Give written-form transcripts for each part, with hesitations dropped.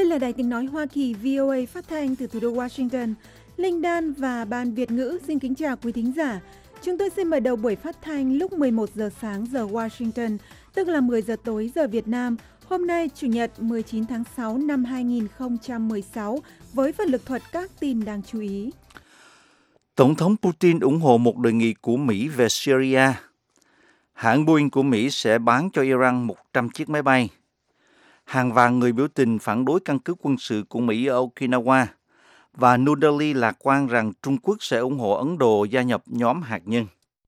Đây là Đài Tiếng Nói Hoa Kỳ VOA phát thanh từ thủ đô Washington. Linh Dan và Ban Việt ngữ xin kính chào quý thính giả. Chúng tôi xin mở đầu buổi phát thanh lúc 11 giờ sáng giờ Washington, tức là 10 giờ tối giờ Việt Nam. Hôm nay, Chủ nhật 19 tháng 6 năm 2016, với phần lực thuật các tin đáng chú ý. Tổng thống Putin ủng hộ một đề nghị của Mỹ về Syria. Hãng Boeing của Mỹ sẽ bán cho Iran 100 chiếc máy bay. Hàng vạn người biểu tình phản đối căn cứ quân sự của Mỹ ở Okinawa. Và New Delhi lạc quan rằng Trung Quốc sẽ ủng hộ Ấn Độ gia nhập nhóm hạt nhân.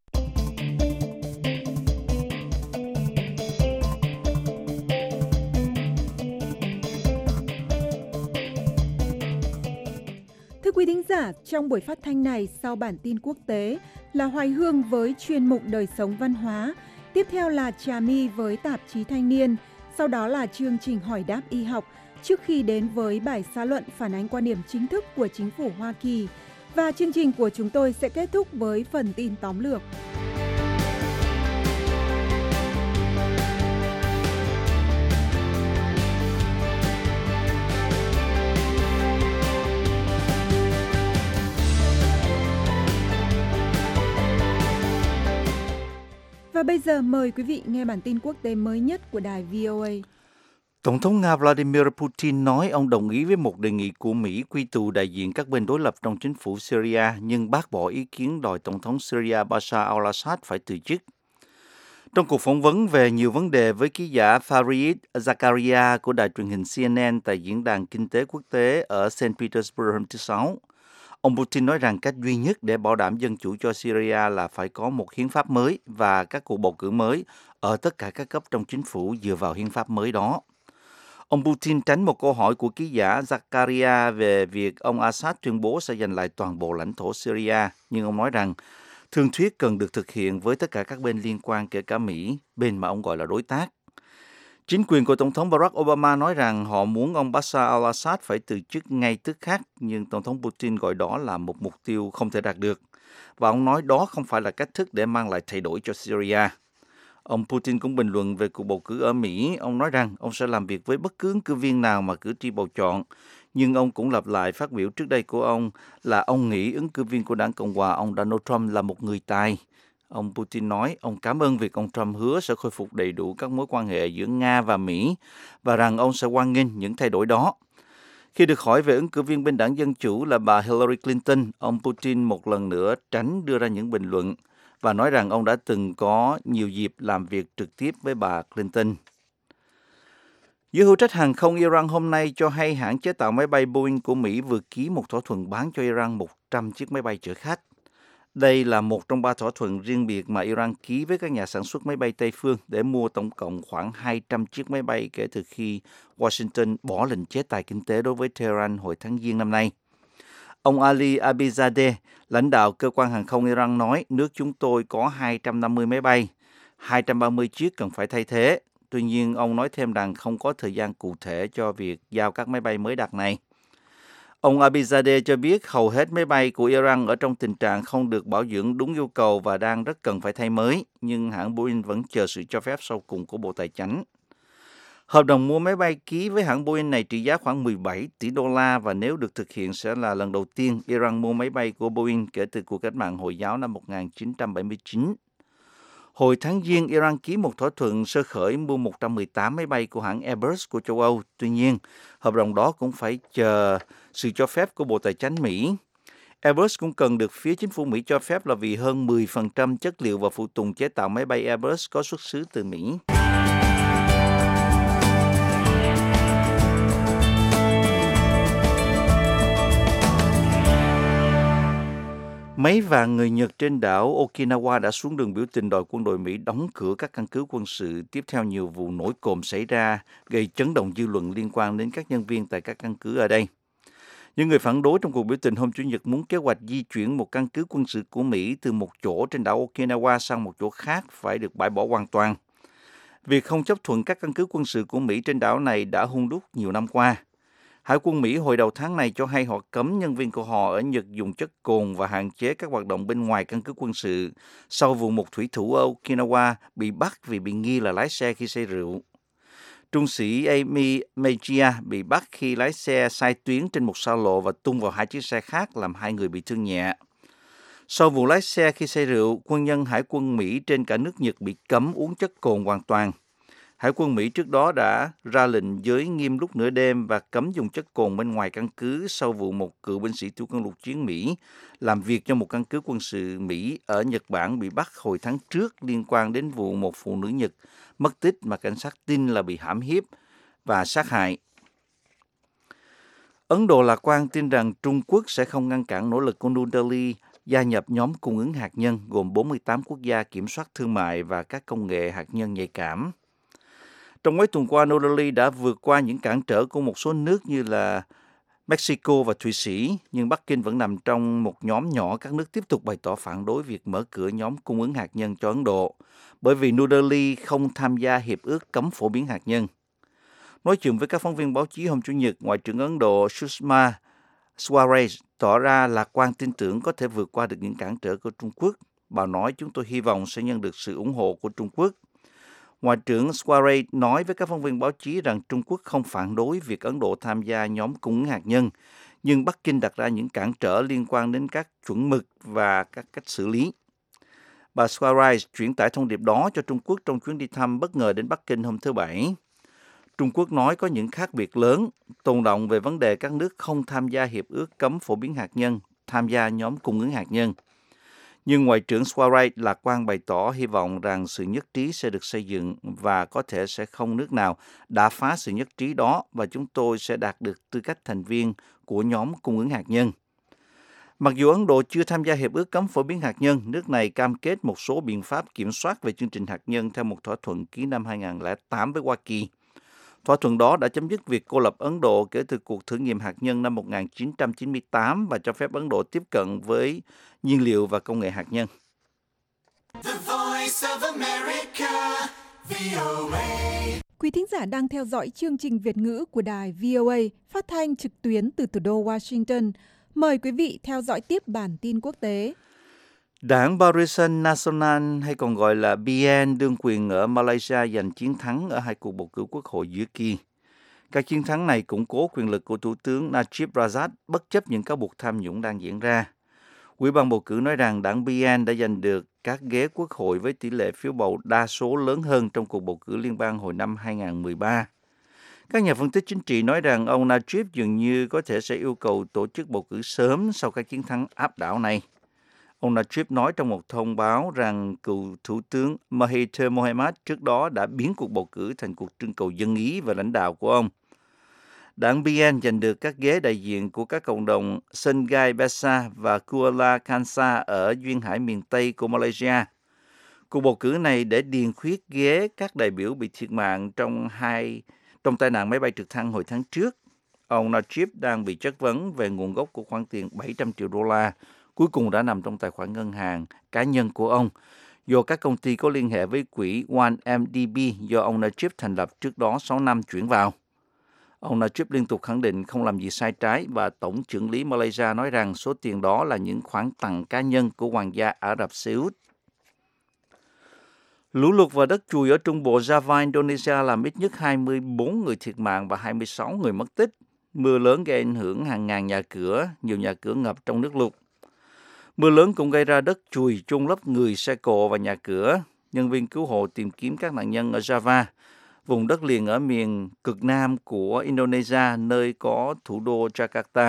Thưa quý thính giả, trong buổi phát thanh này, sau bản tin quốc tế là Hoài Hương với chuyên mục đời sống văn hóa, tiếp theo là Trà My với tạp chí Thanh niên, sau đó là chương trình hỏi đáp y học, trước khi đến với bài xã luận phản ánh quan điểm chính thức của chính phủ Hoa Kỳ. Và chương trình của chúng tôi sẽ kết thúc với phần tin tóm lược. Và bây giờ mời quý vị nghe bản tin quốc tế mới nhất của đài VOA. Tổng thống Nga Vladimir Putin nói ông đồng ý với một đề nghị của Mỹ quy tụ đại diện các bên đối lập trong chính phủ Syria, nhưng bác bỏ ý kiến đòi Tổng thống Syria Bashar al-Assad phải từ chức. Trong cuộc phỏng vấn về nhiều vấn đề với ký giả Fareed Zakaria của đài truyền hình CNN tại Diễn đàn Kinh tế Quốc tế ở St. Petersburg hôm thứ Sáu, ông Putin nói rằng cách duy nhất để bảo đảm dân chủ cho Syria là phải có một hiến pháp mới và các cuộc bầu cử mới ở tất cả các cấp trong chính phủ dựa vào hiến pháp mới đó. Ông Putin tránh một câu hỏi của ký giả Zakaria về việc ông Assad tuyên bố sẽ giành lại toàn bộ lãnh thổ Syria, nhưng ông nói rằng thương thuyết cần được thực hiện với tất cả các bên liên quan, kể cả Mỹ, bên mà ông gọi là đối tác. Chính quyền của Tổng thống Barack Obama nói rằng họ muốn ông Bashar al-Assad phải từ chức ngay tức khắc, nhưng Tổng thống Putin gọi đó là một mục tiêu không thể đạt được. Và ông nói đó không phải là cách thức để mang lại thay đổi cho Syria. Ông Putin cũng bình luận về cuộc bầu cử ở Mỹ. Ông nói rằng ông sẽ làm việc với bất cứ ứng cử viên nào mà cử tri bầu chọn. Nhưng ông cũng lặp lại phát biểu trước đây của ông là ông nghĩ ứng cử viên của đảng Cộng hòa, ông Donald Trump, là một người tài. Ông Putin nói ông cảm ơn việc ông Trump hứa sẽ khôi phục đầy đủ các mối quan hệ giữa Nga và Mỹ và rằng ông sẽ hoan nghênh những thay đổi đó. Khi được hỏi về ứng cử viên bên đảng Dân Chủ là bà Hillary Clinton, ông Putin một lần nữa tránh đưa ra những bình luận và nói rằng ông đã từng có nhiều dịp làm việc trực tiếp với bà Clinton. Giới hữu trách hàng không Iran hôm nay cho hay hãng chế tạo máy bay Boeing của Mỹ vừa ký một thỏa thuận bán cho Iran 100 chiếc máy bay chở khách. Đây là một trong 3 thỏa thuận riêng biệt mà Iran ký với các nhà sản xuất máy bay Tây phương để mua tổng cộng khoảng 200 chiếc máy bay kể từ khi Washington bỏ lệnh chế tài kinh tế đối với Tehran hồi tháng Giêng năm nay. Ông Ali Abizadeh, lãnh đạo cơ quan hàng không Iran nói nước chúng tôi có 250 máy bay, 230 chiếc cần phải thay thế. Tuy nhiên, ông nói thêm rằng không có thời gian cụ thể cho việc giao các máy bay mới đặt này. Ông Abizadeh cho biết hầu hết máy bay của Iran ở trong tình trạng không được bảo dưỡng đúng yêu cầu và đang rất cần phải thay mới, nhưng hãng Boeing vẫn chờ sự cho phép sau cùng của Bộ Tài chánh. Hợp đồng mua máy bay ký với hãng Boeing này trị giá khoảng 17 tỷ đô la và nếu được thực hiện sẽ là lần đầu tiên Iran mua máy bay của Boeing kể từ cuộc cách mạng Hồi giáo năm 1979. Hồi tháng Giêng, Iran ký một thỏa thuận sơ khởi mua 118 máy bay của hãng Airbus của châu Âu. Tuy nhiên, hợp đồng đó cũng phải chờ sự cho phép của Bộ Tài chánh Mỹ. Airbus cũng cần được phía chính phủ Mỹ cho phép là vì hơn 10% chất liệu và phụ tùng chế tạo máy bay Airbus có xuất xứ từ Mỹ. Mấy vạn người Nhật trên đảo Okinawa đã xuống đường biểu tình đòi quân đội Mỹ đóng cửa các căn cứ quân sự tiếp theo nhiều vụ nổi cộm xảy ra, gây chấn động dư luận liên quan đến các nhân viên tại các căn cứ ở đây. Những người phản đối trong cuộc biểu tình hôm Chủ nhật muốn kế hoạch di chuyển một căn cứ quân sự của Mỹ từ một chỗ trên đảo Okinawa sang một chỗ khác phải được bãi bỏ hoàn toàn. Việc không chấp thuận các căn cứ quân sự của Mỹ trên đảo này đã hun đúc nhiều năm qua. Hải quân Mỹ hồi đầu tháng này cho hay họ cấm nhân viên của họ ở Nhật dùng chất cồn và hạn chế các hoạt động bên ngoài căn cứ quân sự sau vụ một thủy thủ ở Okinawa bị bắt vì bị nghi là lái xe khi say rượu. Trung sĩ Amy Magia bị bắt khi lái xe sai tuyến trên một xa lộ và tung vào hai chiếc xe khác làm 2 người bị thương nhẹ. Sau vụ lái xe khi say rượu, quân nhân Hải quân Mỹ trên cả nước Nhật bị cấm uống chất cồn hoàn toàn. Hải quân Mỹ trước đó đã ra lệnh giới nghiêm lúc nửa đêm và cấm dùng chất cồn bên ngoài căn cứ sau vụ một cựu binh sĩ thủy quân lục chiến Mỹ làm việc cho một căn cứ quân sự Mỹ ở Nhật Bản bị bắt hồi tháng trước liên quan đến vụ một phụ nữ Nhật mất tích mà cảnh sát tin là bị hãm hiếp và sát hại. Ấn Độ lạc quan tin rằng Trung Quốc sẽ không ngăn cản nỗ lực của New Delhi gia nhập nhóm cung ứng hạt nhân gồm 48 quốc gia kiểm soát thương mại và các công nghệ hạt nhân nhạy cảm. Trong mấy tuần qua, New Delhi đã vượt qua những cản trở của một số nước như là Mexico và Thụy Sĩ, nhưng Bắc Kinh vẫn nằm trong một nhóm nhỏ các nước tiếp tục bày tỏ phản đối việc mở cửa nhóm cung ứng hạt nhân cho Ấn Độ, bởi vì New Delhi không tham gia hiệp ước cấm phổ biến hạt nhân. Nói chuyện với các phóng viên báo chí hôm Chủ nhật, Ngoại trưởng Ấn Độ Sushma Swaraj tỏ ra lạc quan tin tưởng có thể vượt qua được những cản trở của Trung Quốc. Bà nói chúng tôi hy vọng sẽ nhận được sự ủng hộ của Trung Quốc. Ngoại trưởng Swaraj nói với các phóng viên báo chí rằng Trung Quốc không phản đối việc Ấn Độ tham gia nhóm cung ứng hạt nhân, nhưng Bắc Kinh đặt ra những cản trở liên quan đến các chuẩn mực và các cách xử lý. Bà Swaraj chuyển tải thông điệp đó cho Trung Quốc trong chuyến đi thăm bất ngờ đến Bắc Kinh hôm thứ Bảy. Trung Quốc nói có những khác biệt lớn, tồn động về vấn đề các nước không tham gia hiệp ước cấm phổ biến hạt nhân, tham gia nhóm cung ứng hạt nhân. Nhưng Ngoại trưởng Swaraj lạc quan bày tỏ hy vọng rằng sự nhất trí sẽ được xây dựng và có thể sẽ không nước nào đã phá sự nhất trí đó và chúng tôi sẽ đạt được tư cách thành viên của nhóm cung ứng hạt nhân. Mặc dù Ấn Độ chưa tham gia hiệp ước cấm phổ biến hạt nhân, nước này cam kết một số biện pháp kiểm soát về chương trình hạt nhân theo một thỏa thuận ký năm 2008 với Hoa Kỳ. Thỏa thuận đó đã chấm dứt việc cô lập Ấn Độ kể từ cuộc thử nghiệm hạt nhân năm 1998 và cho phép Ấn Độ tiếp cận với nhiên liệu và công nghệ hạt nhân. Quý thính giả đang theo dõi chương trình Việt ngữ của đài VOA phát thanh trực tuyến từ thủ đô Washington. Mời quý vị theo dõi tiếp bản tin quốc tế. Đảng Barisan Nasional hay còn gọi là BN đương quyền ở Malaysia giành chiến thắng ở hai cuộc bầu cử quốc hội giữa kỳ. Các chiến thắng này củng cố quyền lực của Thủ tướng Najib Razak bất chấp những cáo buộc tham nhũng đang diễn ra. Ủy ban bầu cử nói rằng đảng BN đã giành được các ghế quốc hội với tỷ lệ phiếu bầu đa số lớn hơn trong cuộc bầu cử liên bang hồi năm 2013. Các nhà phân tích chính trị nói rằng ông Najib dường như có thể sẽ yêu cầu tổ chức bầu cử sớm sau các chiến thắng áp đảo này. Ông Najib nói trong một thông báo rằng cựu Thủ tướng Mahathir Mohamad trước đó đã biến cuộc bầu cử thành cuộc trưng cầu dân ý về lãnh đạo của ông. Đảng BN giành được các ghế đại diện của các cộng đồng Sungai Besar và Kuala Kangsar ở duyên hải miền Tây của Malaysia. Cuộc bầu cử này để điền khuyết ghế các đại biểu bị thiệt mạng trong tai nạn máy bay trực thăng hồi tháng trước. Ông Najib đang bị chất vấn về nguồn gốc của khoản tiền 700 triệu đô la, cuối cùng đã nằm trong tài khoản ngân hàng cá nhân của ông, do các công ty có liên hệ với quỹ 1MDB do ông Najib thành lập trước đó 6 năm chuyển vào. Ông Najib liên tục khẳng định không làm gì sai trái và Tổng chưởng lý Malaysia nói rằng số tiền đó là những khoản tặng cá nhân của Hoàng gia Ả Rập Xê Út. Lũ lụt và đất chùi ở trung bộ Java, Indonesia làm ít nhất 24 người thiệt mạng và 26 người mất tích. Mưa lớn gây ảnh hưởng hàng ngàn nhà cửa, nhiều nhà cửa ngập trong nước lụt. Mưa lớn cũng gây ra đất chùi chôn lấp người, xe cộ và nhà cửa. Nhân viên cứu hộ tìm kiếm các nạn nhân ở Java, vùng đất liền ở miền cực nam của Indonesia, nơi có thủ đô Jakarta.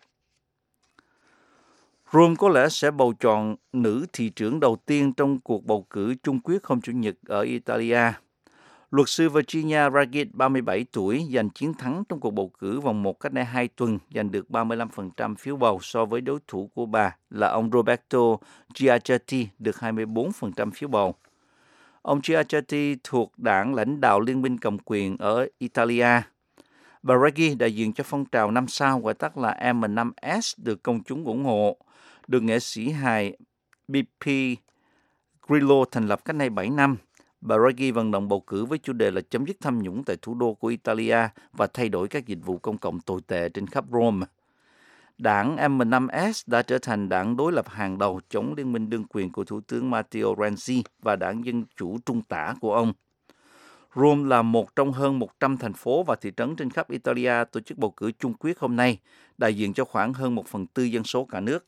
Rome có lẽ sẽ bầu chọn nữ thị trưởng đầu tiên trong cuộc bầu cử chung quyết hôm Chủ nhật ở Italia. Luật sư Virginia Raggett, 37 tuổi, giành chiến thắng trong cuộc bầu cử vòng 1 cách đây 2 tuần, giành được 35% phiếu bầu so với đối thủ của bà là ông Roberto Giorgetti, được 24% phiếu bầu. Ông Giorgetti thuộc đảng lãnh đạo Liên minh cầm quyền ở Italia. Bà Raggett đại diện cho phong trào 5 sao, gọi tắt là M5S, được công chúng ủng hộ, được nghệ sĩ hài BP Grillo thành lập cách đây 7 năm. Bà Raggett vận động bầu cử với chủ đề là chấm dứt tham nhũng tại thủ đô của Italia và thay đổi các dịch vụ công cộng tồi tệ trên khắp Rome. Đảng M5S đã trở thành đảng đối lập hàng đầu chống liên minh đương quyền của Thủ tướng Matteo Renzi và đảng Dân chủ trung tả của ông. Rome là một trong hơn 100 thành phố và thị trấn trên khắp Italia tổ chức bầu cử chung quyết hôm nay, đại diện cho khoảng hơn 1/4 dân số cả nước.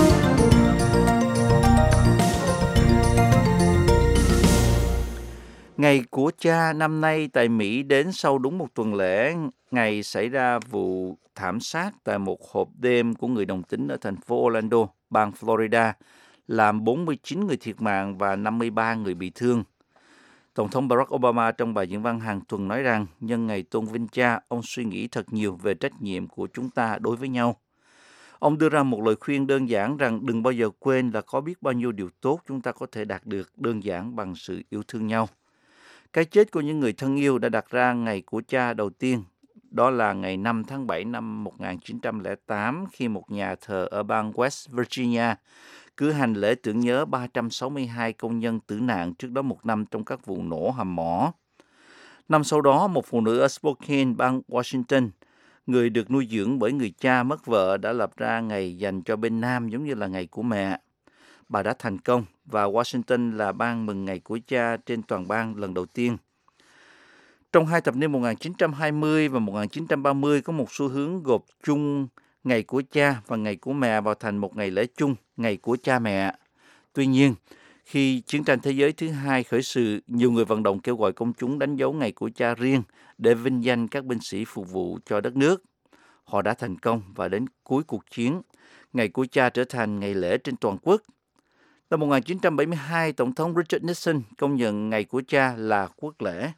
Ngày của cha năm nay tại Mỹ đến sau đúng một tuần lễ ngày xảy ra vụ thảm sát tại một hộp đêm của người đồng tính ở thành phố Orlando, bang Florida, làm 49 người thiệt mạng và 53 người bị thương. Tổng thống Barack Obama trong bài diễn văn hàng tuần nói rằng nhân ngày tôn vinh cha, ông suy nghĩ thật nhiều về trách nhiệm của chúng ta đối với nhau. Ông đưa ra một lời khuyên đơn giản rằng đừng bao giờ quên là có biết bao nhiêu điều tốt chúng ta có thể đạt được đơn giản bằng sự yêu thương nhau. Cái chết của những người thân yêu đã đặt ra ngày của cha đầu tiên, đó là ngày 5 tháng 7 năm 1908 khi một nhà thờ ở bang West Virginia cử hành lễ tưởng nhớ 362 công nhân tử nạn trước đó một năm trong các vụ nổ hầm mỏ. Năm sau đó, một phụ nữ ở Spokane, bang Washington, người được nuôi dưỡng bởi người cha mất vợ, đã lập ra ngày dành cho bên nam giống như là ngày của mẹ. Bà đã thành công và Washington là bang mừng ngày của cha trên toàn bang lần đầu tiên. Trong hai thập niên 1920 và 1930 có một xu hướng gộp chung ngày của cha và ngày của mẹ vào thành một ngày lễ chung, ngày của cha mẹ. Tuy nhiên, khi chiến tranh thế giới thứ hai khởi sự, nhiều người vận động kêu gọi công chúng đánh dấu ngày của cha riêng để vinh danh các binh sĩ phục vụ cho đất nước. Họ đã thành công và đến cuối cuộc chiến, ngày của cha trở thành ngày lễ trên toàn quốc. Năm 1972, Tổng thống Richard Nixon công nhận ngày của cha là quốc lễ.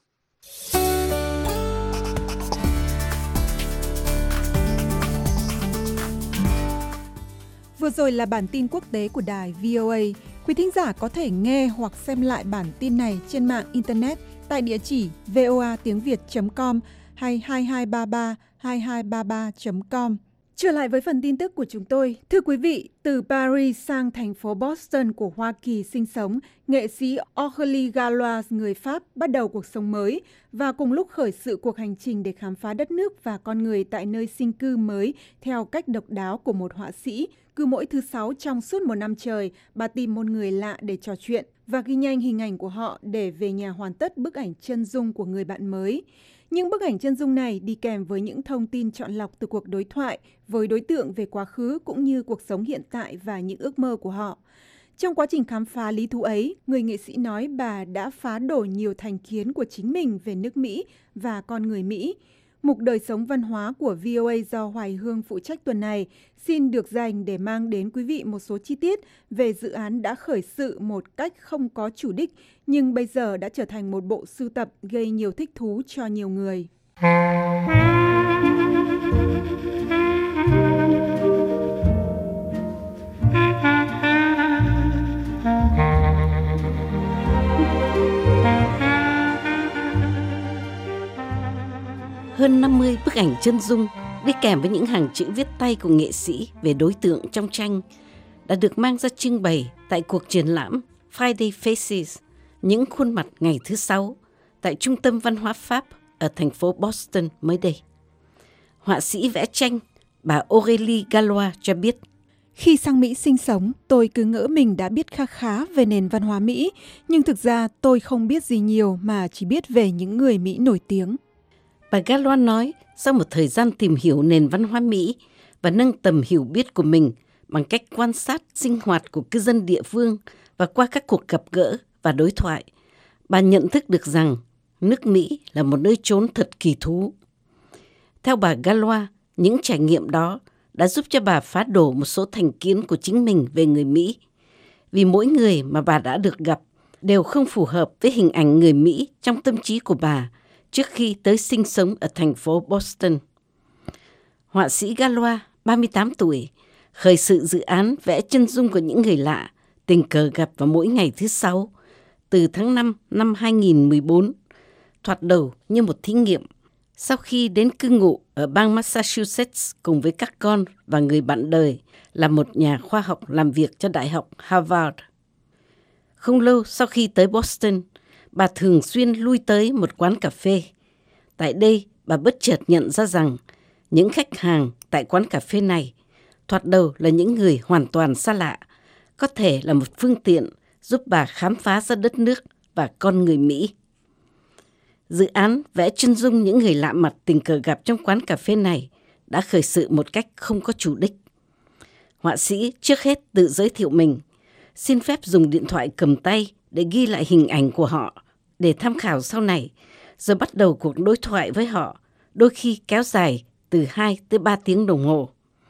Vừa rồi là bản tin quốc tế của đài VOA. Quý thính giả có thể nghe hoặc xem lại bản tin này trên mạng Internet tại địa chỉ voatiengviet.com hay 2233-2233.com. Trở lại với phần tin tức của chúng tôi. Thưa quý vị, từ Paris sang thành phố Boston của Hoa Kỳ sinh sống, nghệ sĩ Aurélie Gallois người Pháp bắt đầu cuộc sống mới và cùng lúc khởi sự cuộc hành trình để khám phá đất nước và con người tại nơi sinh cư mới theo cách độc đáo của một họa sĩ. Cứ mỗi thứ Sáu trong suốt một năm trời, bà tìm một người lạ để trò chuyện và ghi nhanh hình ảnh của họ để về nhà hoàn tất bức ảnh chân dung của người bạn mới. Nhưng bức ảnh chân dung này đi kèm với những thông tin chọn lọc từ cuộc đối thoại với đối tượng về quá khứ cũng như cuộc sống hiện tại và những ước mơ của họ. Trong quá trình khám phá lý thú ấy, người nghệ sĩ nói bà đã phá đổ nhiều thành kiến của chính mình về nước Mỹ và con người Mỹ. Mục đời sống văn hóa của VOA do Hoài Hương phụ trách tuần này xin được dành để mang đến quý vị một số chi tiết về dự án đã khởi sự một cách không có chủ đích nhưng bây giờ đã trở thành một bộ sưu tập gây nhiều thích thú cho nhiều người. Hơn 50 bức ảnh chân dung đi kèm với những hàng chữ viết tay của nghệ sĩ về đối tượng trong tranh đã được mang ra trưng bày tại cuộc triển lãm Friday Faces, những khuôn mặt ngày thứ Sáu, tại Trung tâm Văn hóa Pháp ở thành phố Boston mới đây. Họa sĩ vẽ tranh, bà Aurélie Gallois cho biết, khi sang Mỹ sinh sống, tôi cứ ngỡ mình đã biết kha khá về nền văn hóa Mỹ, nhưng thực ra tôi không biết gì nhiều mà chỉ biết về những người Mỹ nổi tiếng. Bà Gallois nói, sau một thời gian tìm hiểu nền văn hóa Mỹ và nâng tầm hiểu biết của mình bằng cách quan sát sinh hoạt của cư dân địa phương và qua các cuộc gặp gỡ và đối thoại, bà nhận thức được rằng nước Mỹ là một nơi trốn thật kỳ thú. Theo bà Gallois, những trải nghiệm đó đã giúp cho bà phá đổ một số thành kiến của chính mình về người Mỹ, vì mỗi người mà bà đã được gặp đều không phù hợp với hình ảnh người Mỹ trong tâm trí của bà trước khi tới sinh sống ở thành phố Boston. Họa sĩ Gallois, 38 tuổi, khởi sự dự án vẽ chân dung của những người lạ tình cờ gặp vào mỗi ngày thứ Sáu từ tháng 5 năm 2014, thoạt đầu như một thí nghiệm. Sau khi đến cư ngụ ở bang Massachusetts cùng với các con và người bạn đời là một nhà khoa học làm việc cho Đại học Harvard. Không lâu sau khi tới Boston, bà thường xuyên lui tới một quán cà phê. Tại đây, bà bất chợt nhận ra rằng những khách hàng tại quán cà phê này thoạt đầu là những người hoàn toàn xa lạ, có thể là một phương tiện giúp bà khám phá ra đất nước và con người Mỹ. Dự án vẽ chân dung những người lạ mặt tình cờ gặp trong quán cà phê này đã khởi sự một cách không có chủ đích. Họa sĩ trước hết tự giới thiệu mình, xin phép dùng điện thoại cầm tay để ghi lại hình ảnh của họ để tham khảo sau này, rồi bắt đầu cuộc đối thoại với họ, đôi khi kéo dài từ 2 tới 3 tiếng đồng hồ.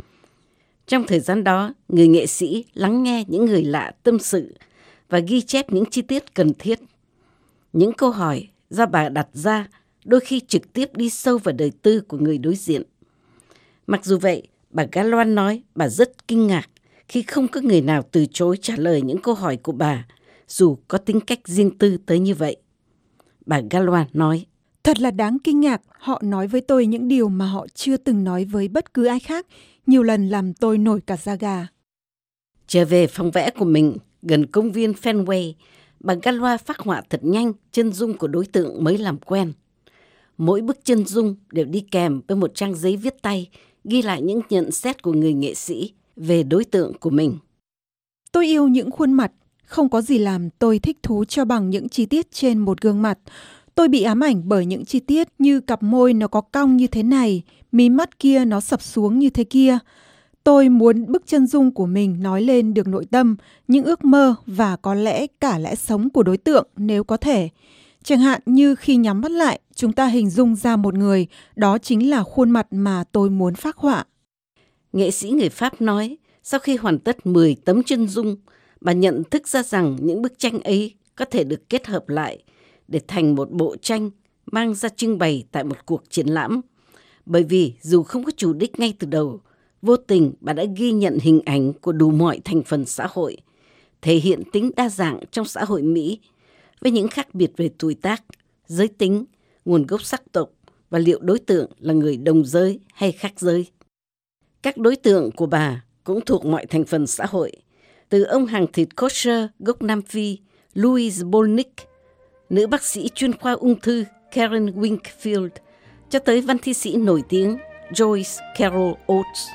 Trong thời gian đó, người nghệ sĩ lắng nghe những người lạ tâm sự và ghi chép những chi tiết cần thiết. Những câu hỏi do bà đặt ra đôi khi trực tiếp đi sâu vào đời tư của người đối diện. Mặc dù vậy, bà Galois nói bà rất kinh ngạc khi không có người nào từ chối trả lời những câu hỏi của bà, dù có tính cách riêng tư tới như vậy. Bà Galois nói, thật là đáng kinh ngạc, họ nói với tôi những điều mà họ chưa từng nói với bất cứ ai khác, nhiều lần làm tôi nổi cả da gà. Trở về phòng vẽ của mình gần công viên Fenway, bà Galois phác họa thật nhanh chân dung của đối tượng mới làm quen. Mỗi bức chân dung đều đi kèm với một trang giấy viết tay ghi lại những nhận xét của người nghệ sĩ về đối tượng của mình. Tôi yêu những khuôn mặt, không có gì làm tôi thích thú cho bằng những chi tiết trên một gương mặt. Tôi bị ám ảnh bởi những chi tiết như cặp môi nó có cong như thế này, mí mắt kia nó sập xuống như thế kia. Tôi muốn bức chân dung của mình nói lên được nội tâm, những ước mơ và có lẽ cả lẽ sống của đối tượng nếu có thể. Chẳng hạn như khi nhắm mắt lại, chúng ta hình dung ra một người, đó chính là khuôn mặt mà tôi muốn phác họa. Nghệ sĩ người Pháp nói, sau khi hoàn tất 10 tấm chân dung, bà nhận thức ra rằng những bức tranh ấy có thể được kết hợp lại để thành một bộ tranh mang ra trưng bày tại một cuộc triển lãm. Bởi vì dù không có chủ đích ngay từ đầu, vô tình bà đã ghi nhận hình ảnh của đủ mọi thành phần xã hội, thể hiện tính đa dạng trong xã hội Mỹ, với những khác biệt về tuổi tác, giới tính, nguồn gốc sắc tộc và liệu đối tượng là người đồng giới hay khác giới. Các đối tượng của bà cũng thuộc mọi thành phần xã hội, từ ông hàng thịt kosher gốc Nam Phi Louise Bolnick, nữ bác sĩ chuyên khoa ung thư Karen Wingfield, cho tới văn thi sĩ nổi tiếng Joyce Carol Oates.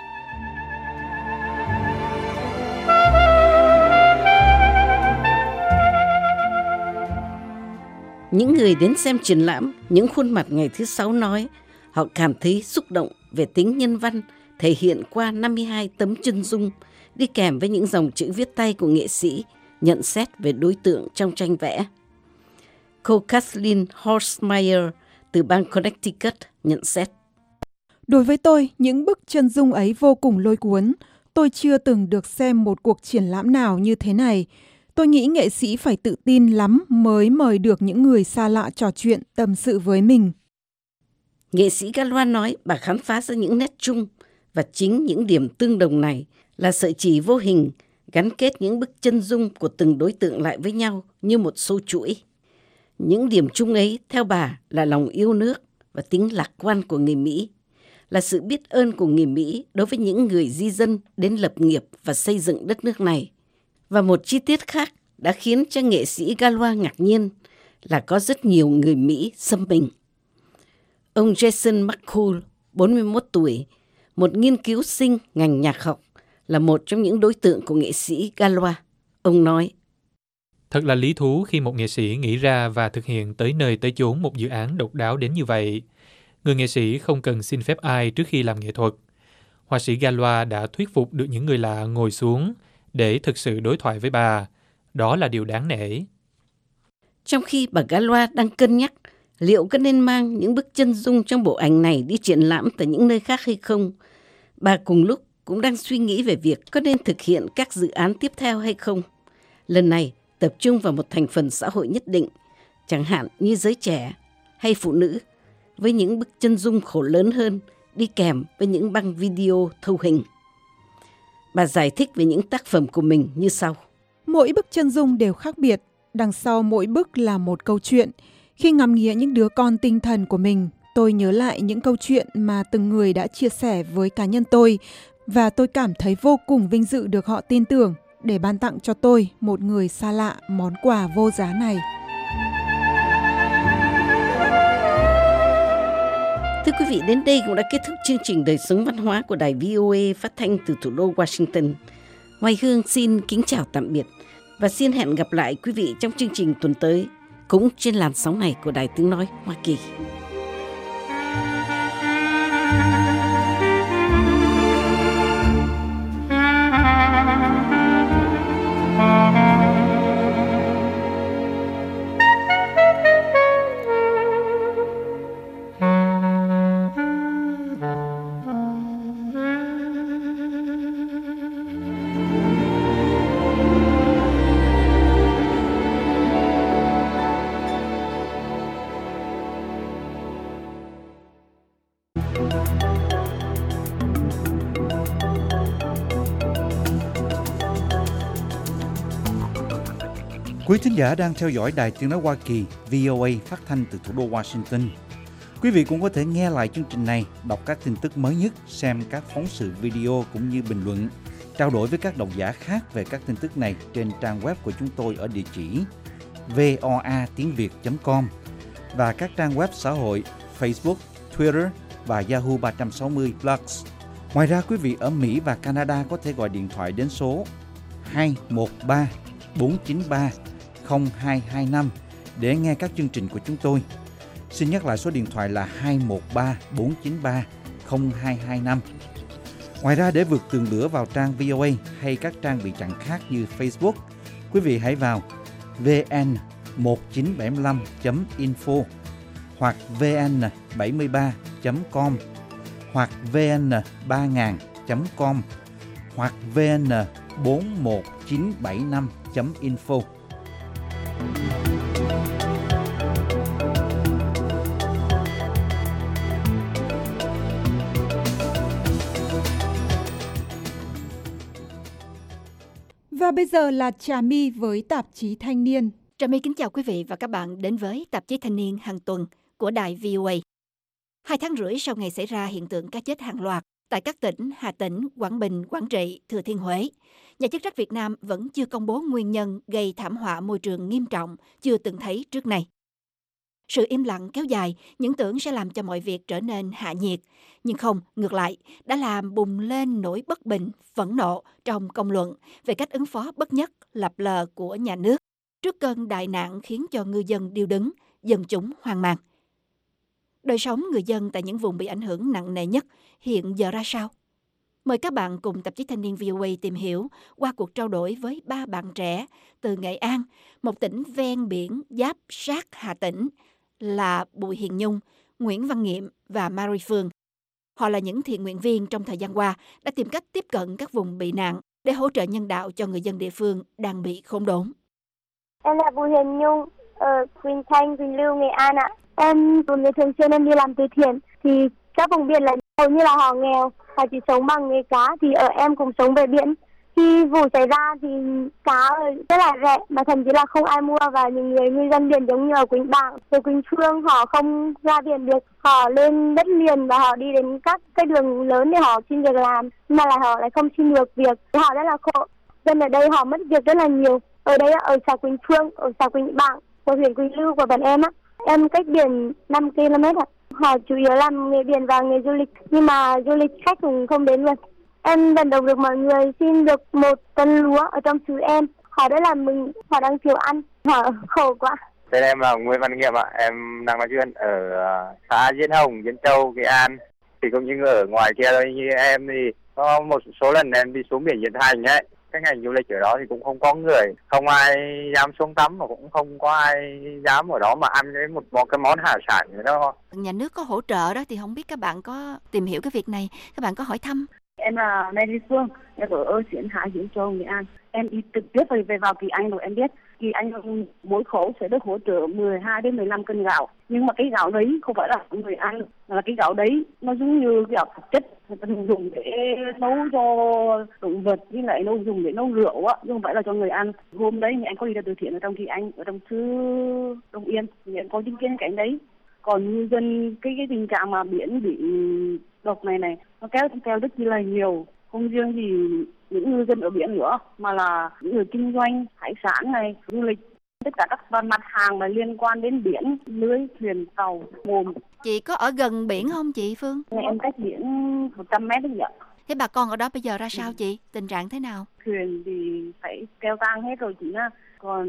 Những người đến xem triển lãm Những khuôn mặt ngày thứ 6 nói họ cảm thấy xúc động về tính nhân văn thể hiện qua 52 tấm chân dung đi kèm với những dòng chữ viết tay của nghệ sĩ nhận xét về đối tượng trong tranh vẽ. Cô Kathleen Horstmeyer từ bang Connecticut nhận xét. Đối với tôi, những bức chân dung ấy vô cùng lôi cuốn. Tôi chưa từng được xem một cuộc triển lãm nào như thế này. Tôi nghĩ nghệ sĩ phải tự tin lắm mới mời được những người xa lạ trò chuyện, tâm sự với mình. Nghệ sĩ Galois nói bà khám phá ra những nét chung và chính những điểm tương đồng này là sợi chỉ vô hình gắn kết những bức chân dung của từng đối tượng lại với nhau như một xô chuỗi. Những điểm chung ấy theo bà là lòng yêu nước và tính lạc quan của người Mỹ, là sự biết ơn của người Mỹ đối với những người di dân đến lập nghiệp và xây dựng đất nước này. Và một chi tiết khác đã khiến cho nghệ sĩ Galois ngạc nhiên là có rất nhiều người Mỹ xâm mình. Ông Jason McCool, 41 tuổi, một nghiên cứu sinh ngành nhạc học, là một trong những đối tượng của nghệ sĩ Galois. Ông nói, thật là lý thú khi một nghệ sĩ nghĩ ra và thực hiện tới nơi tới chốn một dự án độc đáo đến như vậy. Người nghệ sĩ không cần xin phép ai trước khi làm nghệ thuật. Họa sĩ Galois đã thuyết phục được những người lạ ngồi xuống để thực sự đối thoại với bà. Đó là điều đáng nể. Trong khi bà Galois đang cân nhắc liệu có nên mang những bức chân dung trong bộ ảnh này đi triển lãm tại những nơi khác hay không, bà cùng lúc cũng đang suy nghĩ về việc có nên thực hiện các dự án tiếp theo hay không. Lần này tập trung vào một thành phần xã hội nhất định, chẳng hạn như giới trẻ hay phụ nữ, với những bức chân dung khổ lớn hơn đi kèm với những băng video thâu hình. Bà giải thích về những tác phẩm của mình như sau. Mỗi bức chân dung đều khác biệt, đằng sau mỗi bức là một câu chuyện. Khi ngắm nghía những đứa con tinh thần của mình, tôi nhớ lại những câu chuyện mà từng người đã chia sẻ với cá nhân tôi, và tôi cảm thấy vô cùng vinh dự được họ tin tưởng để ban tặng cho tôi, một người xa lạ, món quà vô giá này. Thưa quý vị, đến đây cũng đã kết thúc chương trình Đời sống văn hóa của đài VOA phát thanh từ thủ đô Washington. Hoài Hương xin kính chào tạm biệt và xin hẹn gặp lại quý vị trong chương trình tuần tới. cũng trên làn sóng này của Đài Tiếng Nói Hoa Kỳ. Quý thính giả đang theo dõi Đài Tiếng Nói Hoa Kỳ VOA phát thanh từ thủ đô Washington. Quý vị cũng có thể nghe lại chương trình này, đọc các tin tức mới nhất, xem các phóng sự video cũng như bình luận, trao đổi với các độc giả khác về các tin tức này trên trang web của chúng tôi ở địa chỉ voatiengviet.com và các trang web xã hội Facebook, Twitter và Yahoo 360 Plus. Ngoài ra, quý vị ở Mỹ và Canada có thể gọi điện thoại đến số 213 493 0225 để nghe các chương trình của chúng tôi. Xin nhắc lại số điện thoại là 213 493 0225. Ngoài ra, để vượt tường lửa vào trang VOA hay các trang bị chặn khác như Facebook, quý vị hãy vào vn1975.info hoặc vn73.com hoặc vn3000.com hoặc vn41975.info. Và bây giờ là Trà My với tạp chí Thanh niên. Trà My kính chào quý vị và các bạn đến với tạp chí Thanh niên hàng tuần của đài VOA. 2 tháng rưỡi sau ngày xảy ra hiện tượng cá chết hàng loạt tại các tỉnh Hà Tĩnh, Quảng Bình, Quảng Trị, Thừa Thiên Huế, nhà chức trách Việt Nam vẫn chưa công bố nguyên nhân gây thảm họa môi trường nghiêm trọng chưa từng thấy trước này. Sự im lặng kéo dài những tưởng sẽ làm cho mọi việc trở nên hạ nhiệt, nhưng không, ngược lại, đã làm bùng lên nỗi bất bình, phẫn nộ trong công luận về cách ứng phó bất nhất, lập lờ của nhà nước trước cơn đại nạn khiến cho ngư dân điêu đứng, dân chúng hoang mang. Đời sống người dân tại những vùng bị ảnh hưởng nặng nề nhất hiện giờ ra sao? Mời các bạn cùng tạp chí Thanh niên VOA tìm hiểu qua cuộc trao đổi với 3 bạn trẻ từ Nghệ An, một tỉnh ven biển giáp sát Hà Tĩnh, là Bùi Hiền Nhung, Nguyễn Văn Nghiệm và Mary Phương. Họ là những thiện nguyện viên trong thời gian qua đã tìm cách tiếp cận các vùng bị nạn để hỗ trợ nhân đạo cho người dân địa phương đang bị khốn đốn. Em là Bùi Hiền Nhung ở Quỳnh Thanh, Quỳnh Lưu, Nghệ An ạ. Em một người thường xuyên đi làm từ thiện, thì các vùng biển là hầu như là họ nghèo, họ chỉ sống bằng nghề cá, thì ở em cũng sống về biển. Khi vụ xảy ra thì cá rất là rẻ, mà thậm chí là không ai mua, và những người ngư dân biển giống như ở Quỳnh Bảng, ở Quỳnh Phương họ không ra biển được, họ lên đất liền và họ đi đến các cái đường lớn để họ xin việc làm, mà là họ lại không xin được việc, họ rất là khổ. Dân ở đây họ mất việc rất là nhiều. Ở đây ở xã Quỳnh Phương, ở xã Quỳnh Bảng, của huyện Quỳnh Lưu của bọn em á, em cách biển 5 km ạ. Họ chủ yếu làm nghề biển và nghề du lịch, nhưng mà du lịch khách cũng không đến luôn. Em vận động được mọi người xin được 1 tấn lúa ở trong xứ em. Họ rất là mừng, họ đang thiếu ăn, họ khổ quá. Tên em là Nguyễn Văn Nghiệm ạ, em đang nói chuyện ở xã Diễn Hồng, Diễn Châu, Nghệ An. Thì cũng như ở ngoài kia thôi, như em thì có một số lần em đi xuống biển Diễn Thành ấy. Cái ngành du lịch ở đó thì cũng không có người, không ai dám xuống tắm, mà cũng không có ai dám ở đó mà ăn cái món hải sản gì đó. Nhà nước có hỗ trợ đó thì không biết các bạn có tìm hiểu cái việc này, các bạn có hỏi thăm? Em là Mary Phương, em ở Diễn Hải, Diễn Châu, Nghệ An. Em đi trực tiếp về vào Kỳ Anh rồi em biết. Kỳ Anh mỗi khẩu sẽ được hỗ trợ 12 đến 15 cân gạo. Nhưng mà cái gạo đấy không phải là người ăn, mà là cái gạo đấy nó giống như gạo thực chất, người ta dùng để nấu cho động vật, với lại dùng để nấu rượu á, chứ không phải là cho người ăn. Hôm đấy anh có đi ra từ thiện ở trong Kỳ Anh, ở trong xứ Đông Yên, thì em có chứng kiến cái đấy. Còn ngư dân cái tình trạng mà biển bị độc này nó kéo rất là nhiều, không riêng gì những ngư dân ở biển nữa, mà là những người kinh doanh hải sản này, du lịch, tất cả các mặt hàng mà liên quan đến biển, lưới, thuyền, tàu, mồm. Chị có ở gần biển không chị Phương? Em cách biển 100 mét đấy ạ. Thế bà con ở đó bây giờ ra sao chị? Tình trạng thế nào? Thuyền thì phải keo tang hết rồi chị nha. Còn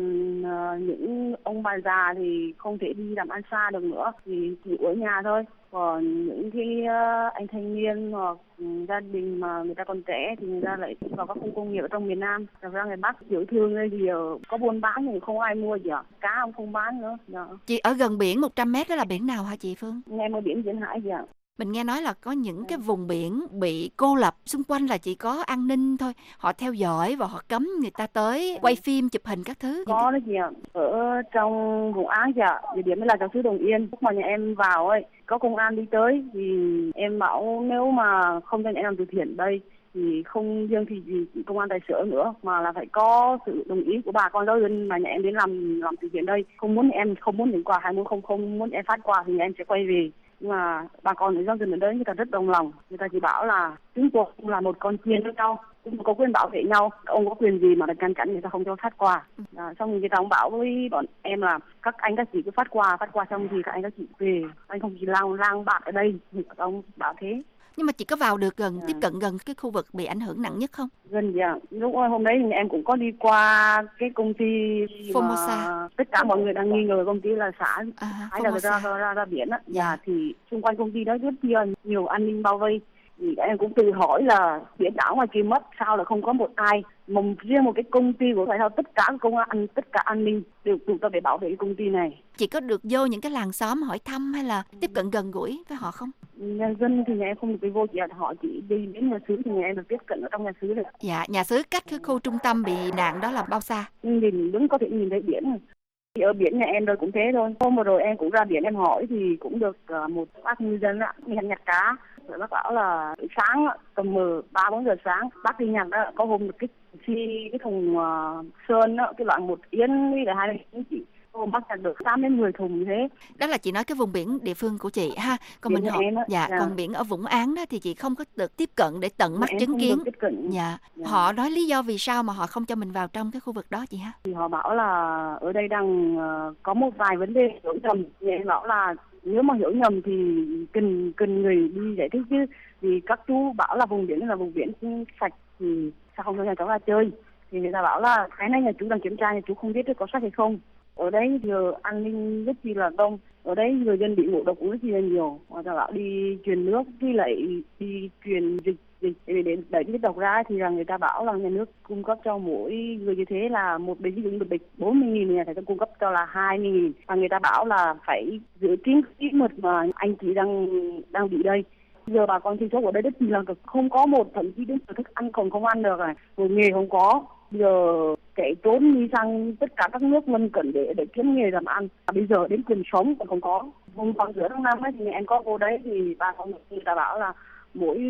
những ông bà già thì không thể đi làm ăn xa được nữa thì chỉ ở nhà thôi. Còn những cái anh thanh niên hoặc gia đình mà người ta còn trẻ thì người ta lại vào các khu công nghiệp ở trong miền Nam. Thật ra người Bắc tiểu thương đây thì có buôn bán nhưng không ai mua gì ạ. Cá ông không bán nữa. Dạ. Chị ở gần biển 100 mét đó là biển nào hả chị Phương? Em ở biển Duyên Hải gì ạ. Mình nghe nói là có những cái vùng biển bị cô lập, xung quanh là chỉ có an ninh thôi. Họ theo dõi và họ cấm người ta tới quay phim, chụp hình các thứ. Có đấy chị ạ. Ở trong vùng Áng chị ạ. Địa điểm là giáo sứ Đồng Yên. Lúc mà nhà em vào ấy, có công an đi tới thì em bảo nếu mà không cho nhà em làm từ thiện đây thì không riêng thì công an tài trợ nữa mà là phải có sự đồng ý của bà con giáo dân mà nhà em đến làm từ thiện đây. Không muốn em không muốn nhận quà hay không muốn em phát quà thì nhà em sẽ quay về. Nhưng mà bà con người dân ở đấy người ta rất đồng lòng, người ta chỉ bảo là chúng tôi cũng là một con chiên với nhau, cũng có quyền bảo vệ nhau, ông có quyền gì mà lại ngăn cản người ta không cho phát quà. Xong rồi người ta cũng bảo với bọn em là các anh các chị cứ phát quà xong thì các anh các chị về, anh không chỉ lang bạc ở đây, ông bảo thế. Nhưng mà chị có vào được tiếp cận gần cái khu vực bị ảnh hưởng nặng nhất không? Gần dạ. Lúc hôm đấy thì em cũng có đi qua cái công ty Formosa. Tất cả mọi người đang nghi ngờ công ty là xã hay là ra biển á. Dạ thì xung quanh công ty đó rất nhiều an ninh bao vây. Thì em cũng tự hỏi là biển đảo ngoài kia mất sao là không có một ai mà riêng một cái công ty của phải sao tất cả công an tất cả an ninh đều tụ tập để bảo vệ cái công ty này. Chị có được vô những cái làng xóm hỏi thăm hay là tiếp cận gần gũi với họ không? Nhà dân thì nhà em không được đi vô, chị họ chỉ đi đến nhà xứ thì nhà em được tiếp cận ở trong nhà xứ rồi. Dạ, nhà xứ cách cái khu trung tâm bị nạn đó là bao xa? Nhìn đứng có thể nhìn thấy biển. Thì ở biển nhà em rồi cũng thế thôi. Hôm vừa rồi em cũng ra biển em hỏi thì cũng được một bác ngư dân ạ, đi nhặt cá. Rồi bác bảo là sáng tầm 3-4 giờ sáng bác đi nhặt đó, có hôm được cái thùng sơn đó, cái loại 1 yến với lại 2 yến chị. Hôm bác nhặt được 8-10 thùng như thế. Đó là chị nói cái vùng biển địa phương của chị ha. Còn biển mình hỏi còn biển ở Vũng Áng đó thì chị không có được tiếp cận để tận mắt chứng kiến. Dạ. Họ nói lý do vì sao mà họ không cho mình vào trong cái khu vực đó chị ha? Thì họ bảo là ở đây đang có một vài vấn đề hiểu nhầm. Em bảo là nếu mà hiểu nhầm thì cần người đi giải thích chứ. Vì các chú bảo là vùng biển là vùng biển sạch thì sao không cho nhà cháu ra chơi? Thì người ta bảo là cái này nhà chú đang kiểm tra, nhà chú không biết có sạch hay không. Ở đấy giờ an ninh rất chi là đông, ở đấy người dân bị ngộ độc cũng rất chi là nhiều. Người ta bảo đi truyền nước với lại đi truyền dịch để đẩy cái độc ra thì là người ta bảo là nhà nước cung cấp cho mỗi người như thế là một bịch, ví dụ một bịch 40.000 nhà phải cung cấp cho là 20.000. Và người ta bảo là phải giữ kín kỹ mật mà anh chị đang bị đây. Giờ bà con sinh sống ở đây rất là không có một, thậm chí đến thức ăn còn không ăn được rồi, rồi nghề không có. Giờ chạy trốn đi sang tất cả các nước lân cận để kiếm nghề làm ăn. Bây giờ đến quyền sống còn không có. Hôm vào giữa tháng 5 ấy thì em có vô đấy thì bà con người ta bảo là mỗi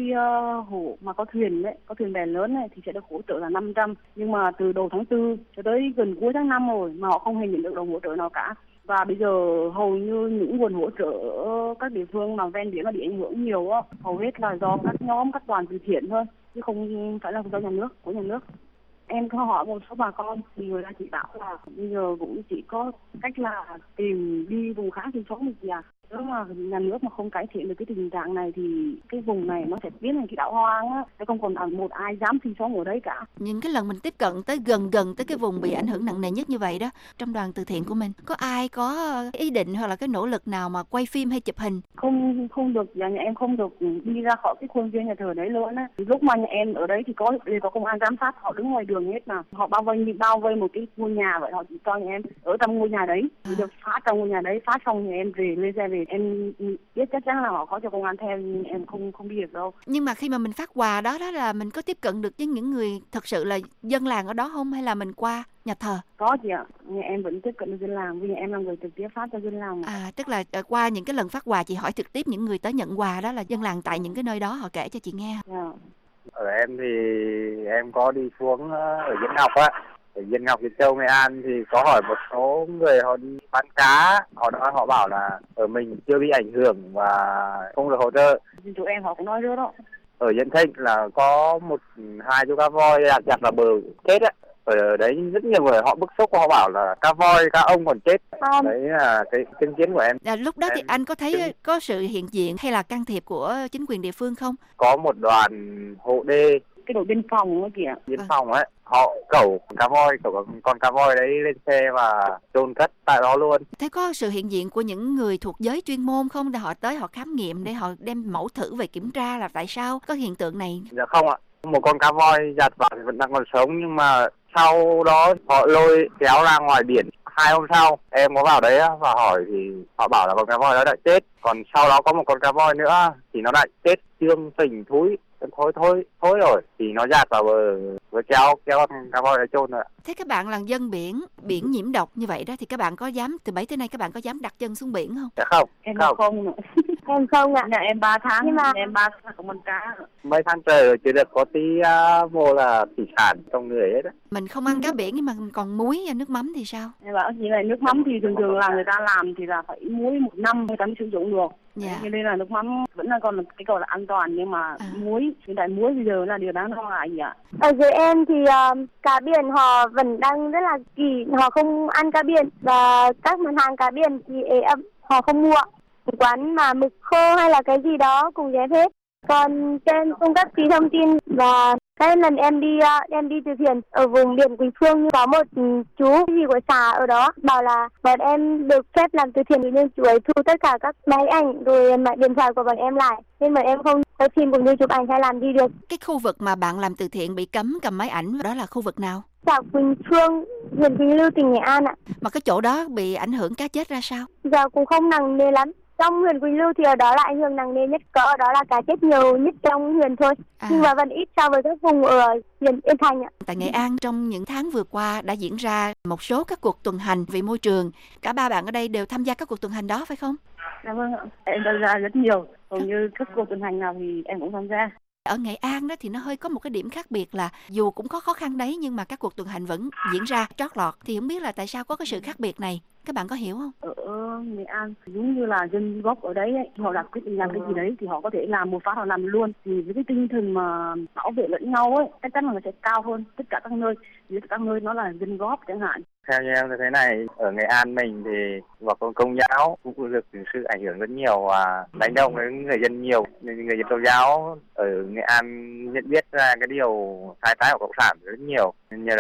hộ mà có thuyền đấy, có thuyền bè lớn này thì sẽ được hỗ trợ là 500. Nhưng mà từ đầu tháng 4 cho tới gần cuối tháng 5 rồi mà họ không hề nhận được đồng hỗ trợ nào cả. Và bây giờ hầu như những nguồn hỗ trợ ở các địa phương mà ven biển nó bị ảnh hưởng nhiều á, hầu hết là do các nhóm, các đoàn từ thiện thôi, chứ không phải là do nhà nước, của nhà nước. Em có hỏi một số bà con thì người ta chỉ bảo là bây giờ cũng chỉ có cách là tìm đi vùng khác sinh sống được gì à. Nếu mà nhà nước mà không cải thiện được cái tình trạng này thì cái vùng này nó sẽ biến thành cái đảo hoang á, sẽ không còn một ai dám sinh sống ở đấy cả. Những cái lần mình tiếp cận tới gần tới cái vùng bị ảnh hưởng nặng nề nhất như vậy đó, trong đoàn từ thiện của mình có ai có ý định hoặc là cái nỗ lực nào mà quay phim hay chụp hình? Không được, nhà em không được đi ra khỏi cái khuôn viên nhà thờ đấy luôn á. Lúc mà nhà em ở đấy thì có công an giám sát, họ đứng ngoài đường hết mà, họ bao vây một cái ngôi nhà vậy, họ chỉ cho nhà em ở trong ngôi nhà đấy, được phá trong ngôi nhà đấy, phá xong nhà em về lên xe về. Em biết chắc chắn là họ có cho công an theo, nhưng em không biết được đâu. Nhưng mà khi mà mình phát quà đó là mình có tiếp cận được với những người thật sự là dân làng ở đó không, hay là mình qua nhà thờ? Có chị ạ, nhà em vẫn tiếp cận được dân làng, vì nhà em là người trực tiếp phát cho dân làng. Tức là qua những cái lần phát quà chị hỏi trực tiếp những người tới nhận quà đó là dân làng tại những cái nơi đó, họ kể cho chị nghe. Ở em thì em có đi xuống ở Diễn Ngọc á. Ở Diễn Ngọc, Diễn Châu, Nghệ An thì có hỏi một số người họ đi bán cá, họ bảo là ở mình chưa bị ảnh hưởng và không được hỗ trợ. Chú em họ cũng nói nữa đó. Ở Diễn Thịnh là có 1-2 chú cá voi đặt vào bờ chết á. Ở đấy rất nhiều người họ bức xúc, họ bảo là cá voi, cá ông còn chết. Đấy là cái chứng kiến của em. Lúc đó thì anh có thấy có sự hiện diện hay là can thiệp của chính quyền địa phương không? Có một đoàn hộ đê cái đội biên phòng ấy kìa. Biên phòng ấy, họ cẩu con cá voi đấy lên xe và chôn cất tại đó luôn. Thế có sự hiện diện của những người thuộc giới chuyên môn không, để họ tới họ khám nghiệm, để họ đem mẫu thử về kiểm tra là tại sao có hiện tượng này? Dạ không ạ. Một con cá voi giặt vào thì vẫn đang còn sống, nhưng mà sau đó họ lôi kéo ra ngoài biển. 2 hôm sau em có vào đấy và hỏi thì họ bảo là con cá voi đó đã chết. Còn sau đó có một con cá voi nữa thì nó đã chết xương phình thúi, thối rồi, thì nó dạt vào bờ với kéo con cá voi đã chôn rồi. Thế các bạn là dân biển nhiễm độc như vậy đó, thì các bạn có dám, từ 7 tới nay các bạn có dám đặt chân xuống biển không? Dạ không. Em không nữa. Em không ạ. Nhà em 3 tháng, nhưng mà em 3 tháng có con cá. Mấy tháng trời rồi chưa được có tí vô là thủy sản trong người hết á. Mình không ăn cá biển nhưng mà còn muối và nước mắm thì sao? Em bảo như này, nước mắm thì thường là người ta làm thì là phải muối 1 năm người ta mới sử dụng được. Dạ. Cho nên là nước mắm vẫn là còn cái gọi là an toàn, nhưng mà muối, hiện tại muối bây giờ là điều đáng lo ngại gì ạ? Ở dưới em thì cá biển họ vẫn đang rất là kỳ, họ không ăn cá biển, và các mặt hàng cá biển thì ế ẩm, họ không mua. Quán mà mực khô hay là cái gì đó cũng dẹp hết. Còn trên cung cấp ký thông tin, và cái lần em đi từ thiện ở vùng biển Quỳnh Phương, có một chú gì của xã ở đó bảo là bọn em được phép làm từ thiện, nên chú ấy thu tất cả các máy ảnh rồi máy điện thoại của bọn em lại, nên bọn em không có phim cũng như chụp ảnh hay làm gì được. Cái khu vực mà bạn làm từ thiện bị cấm cầm máy ảnh đó là khu vực nào? Xã Quỳnh Phương, huyện Quỳnh Lưu, tỉnh Nghệ An ạ. Mà cái chỗ đó bị ảnh hưởng cá chết ra sao? Giờ cũng không nặng nề lắm. Trong huyện Quỳnh Lưu thì ở đó là ảnh hưởng nặng nề nhất, có ở đó là cá chết nhiều nhất trong huyện thôi. Nhưng mà vẫn ít so với các vùng ở huyện Yên Thành ạ. Tại Nghệ An trong những tháng vừa qua đã diễn ra một số các cuộc tuần hành vì môi trường. Cả 3 bạn ở đây đều tham gia các cuộc tuần hành đó phải không? Dạ vâng ạ. Em tham gia rất nhiều. Hầu như các cuộc tuần hành nào thì em cũng tham gia. Ở Nghệ An đó thì nó hơi có một cái điểm khác biệt là dù cũng có khó khăn đấy, nhưng mà các cuộc tuần hành vẫn diễn ra trót lọt. Thì không biết là tại sao có cái sự khác biệt này, các bạn có hiểu không? Ở Nghệ An giống như là dân gốc ở đấy ấy, họ đặt quyết định làm cái gì đấy thì họ có thể làm một phát họ làm luôn. Thì với cái tinh thần mà bảo vệ lẫn nhau ấy, chắc chắn là nó sẽ cao hơn tất cả các nơi. Vì các nơi nó là dân góp chẳng hạn. Theo như em như thế này, ở Nghệ An mình thì vào Công giáo cũng được sự ảnh hưởng rất nhiều và đánh động đến người dân nhiều. Người dân Công giáo ở Nghệ An nhận biết ra cái điều sai trái của cộng sản rất nhiều. Nhờ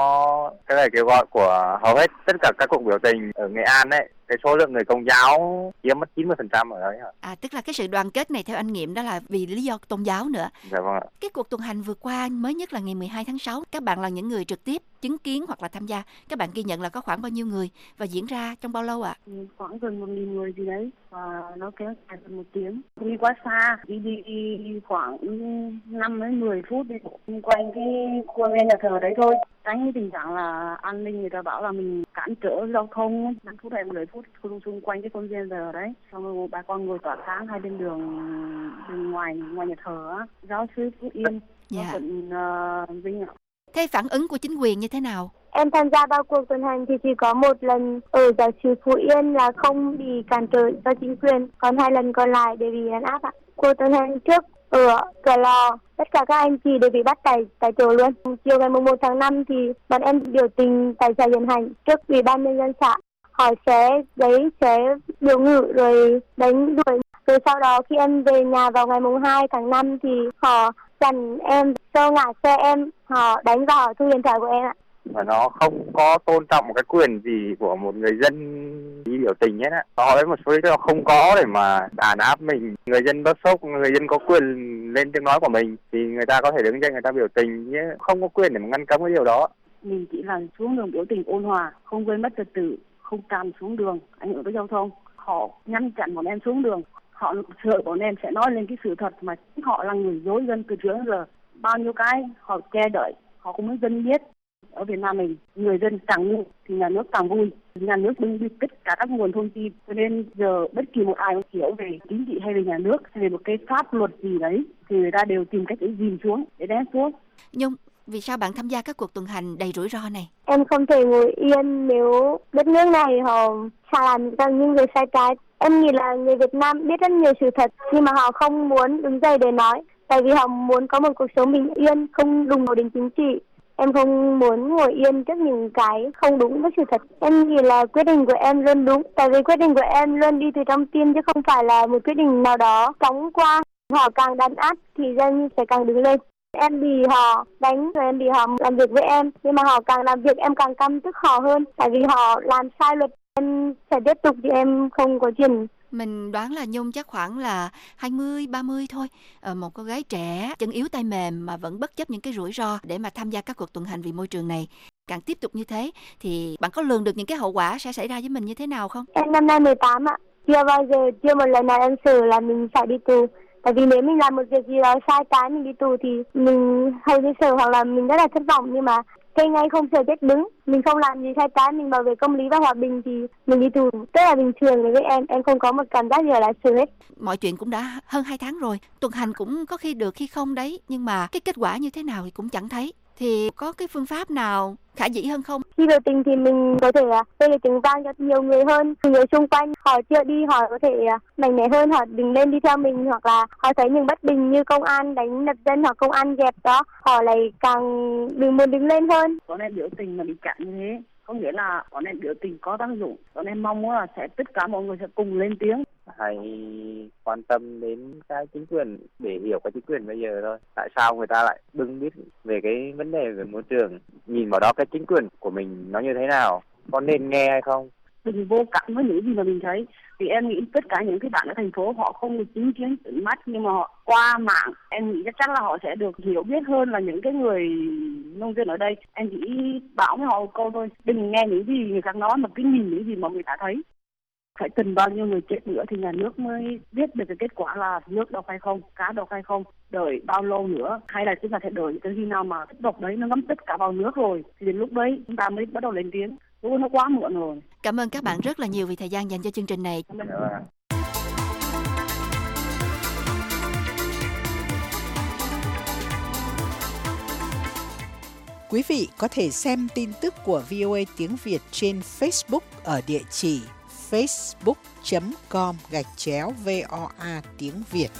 đó cái lời kêu gọi của hầu hết tất cả các cuộc biểu tình ở Nghệ An ấy, cái số lượng người Công giáo chiếm mất 90% ở đấy. Tức là cái sự đoàn kết này theo anh Nghiệm đó là vì lý do tôn giáo nữa. Dạ vâng ạ. Cái cuộc tuần hành vừa qua mới nhất là ngày 12 tháng 6, các bạn là những người trực tiếp chứng kiến hoặc là tham gia. Các bạn ghi nhận là có khoảng bao nhiêu người và diễn ra trong bao lâu ạ? Khoảng gần 1.000 người gì đấy, và nó kéo dài gần 1 tiếng. Đi quá xa, đi khoảng 5 đến 10 phút đi quanh cái khuôn viên nhà thờ đấy thôi. Tránh cái tình trạng là an ninh người ta bảo là mình cản trở giao thông 5 phút hay 10 phút xung quanh cái khuôn viên giờ đấy. Xong rồi bà con ngồi tỏa sáng hai bên đường ngoài nhà thờ á. Giáo sứ Phú Yên, quận Vinh ạ. Thế phản ứng của chính quyền như thế nào? Em tham gia vào cuộc tuần hành thì chỉ có một lần ở giáo sứ Phú Yên là không bị cản trở do chính quyền, còn 2 lần còn lại đều bị đàn áp ạ. Cuộc tuần hành trước ở Cửa Lò, tất cả các anh chị đều bị bắt tại chỗ luôn. Chiều ngày 1 tháng 5 thì bọn em biểu tình tại xã Hiền Hành trước Ủy ban nhân dân xã. Họ sẽ biểu ngữ rồi đánh đuổi. Rồi sau đó khi em về nhà vào ngày 2 tháng 5 thì họ chặn em, xô ngã xe em, họ đánh vào, họ thu điện thoại của em ạ. Và nó không có tôn trọng một cái quyền gì của một người dân đi biểu tình hết á. Họ lấy một số lý do không có để mà đàn áp mình. Người dân bức xúc, người dân có quyền lên tiếng nói của mình thì người ta có thể đứng lên người ta biểu tình, chứ không có quyền để mà ngăn cấm cái điều đó. Mình chỉ là xuống đường biểu tình ôn hòa, không gây mất trật tự, không tràn xuống đường ảnh hưởng tới giao thông. Họ ngăn chặn bọn em xuống đường, họ sợ bọn em sẽ nói lên cái sự thật mà họ là người dối dân từ trước đến giờ. Bao nhiêu cái họ che đậy, họ không muốn dân biết. Ở Việt Nam mình, người dân càng ngu thì nhà nước càng vui. Nhà nước bưng đi tất cả các nguồn thông tin, cho nên giờ bất kỳ một ai hiểu về chính trị hay về nhà nước hay về một cái pháp luật gì đấy thì người ta đều tìm cách để dìm xuống, để đè xuống. Nhung, vì sao bạn tham gia các cuộc tuần hành đầy rủi ro này? Em không thể ngồi yên nếu đất nước này họ làm những người sai trái. Em nghĩ là người Việt Nam biết rất nhiều sự thật nhưng mà họ không muốn đứng dậy để nói, tại vì họ muốn có một cuộc sống bình yên, không đụng vào đến chính trị. Em không muốn ngồi yên trước những cái không đúng với sự thật. Em nghĩ là quyết định của em luôn đúng, tại vì quyết định của em luôn đi từ trong tim chứ không phải là một quyết định nào đó chóng qua. Họ càng đàn áp thì dân sẽ càng đứng lên. Em bị họ đánh, rồi em bị họ làm việc với em. Nhưng mà họ càng làm việc em càng căm tức họ hơn. Tại vì họ làm sai luật, em sẽ tiếp tục thì em không có chuyện. Mình đoán là Nhung chắc khoảng là 20, 30 thôi. Một cô gái trẻ, chân yếu tay mềm mà vẫn bất chấp những cái rủi ro để mà tham gia các cuộc tuần hành vì môi trường này. Càng tiếp tục như thế thì bạn có lường được những cái hậu quả sẽ xảy ra với mình như thế nào không? Em năm nay 18 ạ. Chưa một lần nào em sợ là mình phải đi tù. Tại vì nếu mình làm một việc gì đó sai trái, mình đi tù thì mình hơi bị sợ hoặc là mình rất là thất vọng. Nhưng mà cây ngay không sợ chết đứng, mình không làm gì sai trái, mình bảo vệ công lý và hòa bình thì mình đi tù rất là bình thường đối với em không có một cảm giác gì là sợ hết. Mọi chuyện cũng đã hơn 2 tháng rồi, tuần hành cũng có khi được khi không đấy, nhưng mà cái kết quả như thế nào thì cũng chẳng thấy. Thì có cái phương pháp nào khả dĩ hơn không? Khi biểu tình thì mình có thể gây tiếng vang cho nhiều người hơn, người xung quanh họ chưa đi, họ có thể mạnh mẽ hơn, họ đứng lên đi theo mình, hoặc là họ thấy những bất bình như công an đánh đập dân hoặc công an dẹp đó, họ lại càng muốn đứng lên hơn. Có nên biểu tình mà bị chặn như thế, có nghĩa là có nên biểu tình có tác dụng, có nên mong muốn là sẽ tất cả mọi người sẽ cùng lên tiếng. Hãy quan tâm đến cái chính quyền để hiểu cái chính quyền bây giờ thôi. Tại sao người ta lại bưng biết về cái vấn đề về môi trường, nhìn vào đó cái chính quyền của mình nó như thế nào, có nên nghe hay không? Đừng vô cảm với những gì mà mình thấy. Thì em nghĩ tất cả những cái bạn ở thành phố họ không được chứng kiến tận mắt, nhưng mà họ qua mạng em nghĩ chắc là họ sẽ được hiểu biết hơn là những cái người nông dân ở đây. Em chỉ bảo với họ một câu thôi, đừng nghe những gì người khác nói mà cứ nhìn những gì mà người ta thấy. Phải từng bao nhiêu người chết nữa thì nhà nước mới biết được cái kết quả là nước độc hay không, cá độc hay không, đợi bao lâu nữa, hay là chúng ta sẽ đợi tới khi nào mà chất độc đấy nó ngấm tất cả vào nước rồi thì đến lúc đấy chúng ta mới bắt đầu lên tiếng. Lúc nó quá muộn rồi. Cảm ơn các bạn rất là nhiều vì thời gian dành cho chương trình này. Quý vị có thể xem tin tức của VOA tiếng Việt trên Facebook ở địa chỉ facebook.com/VOA tiếng Việt.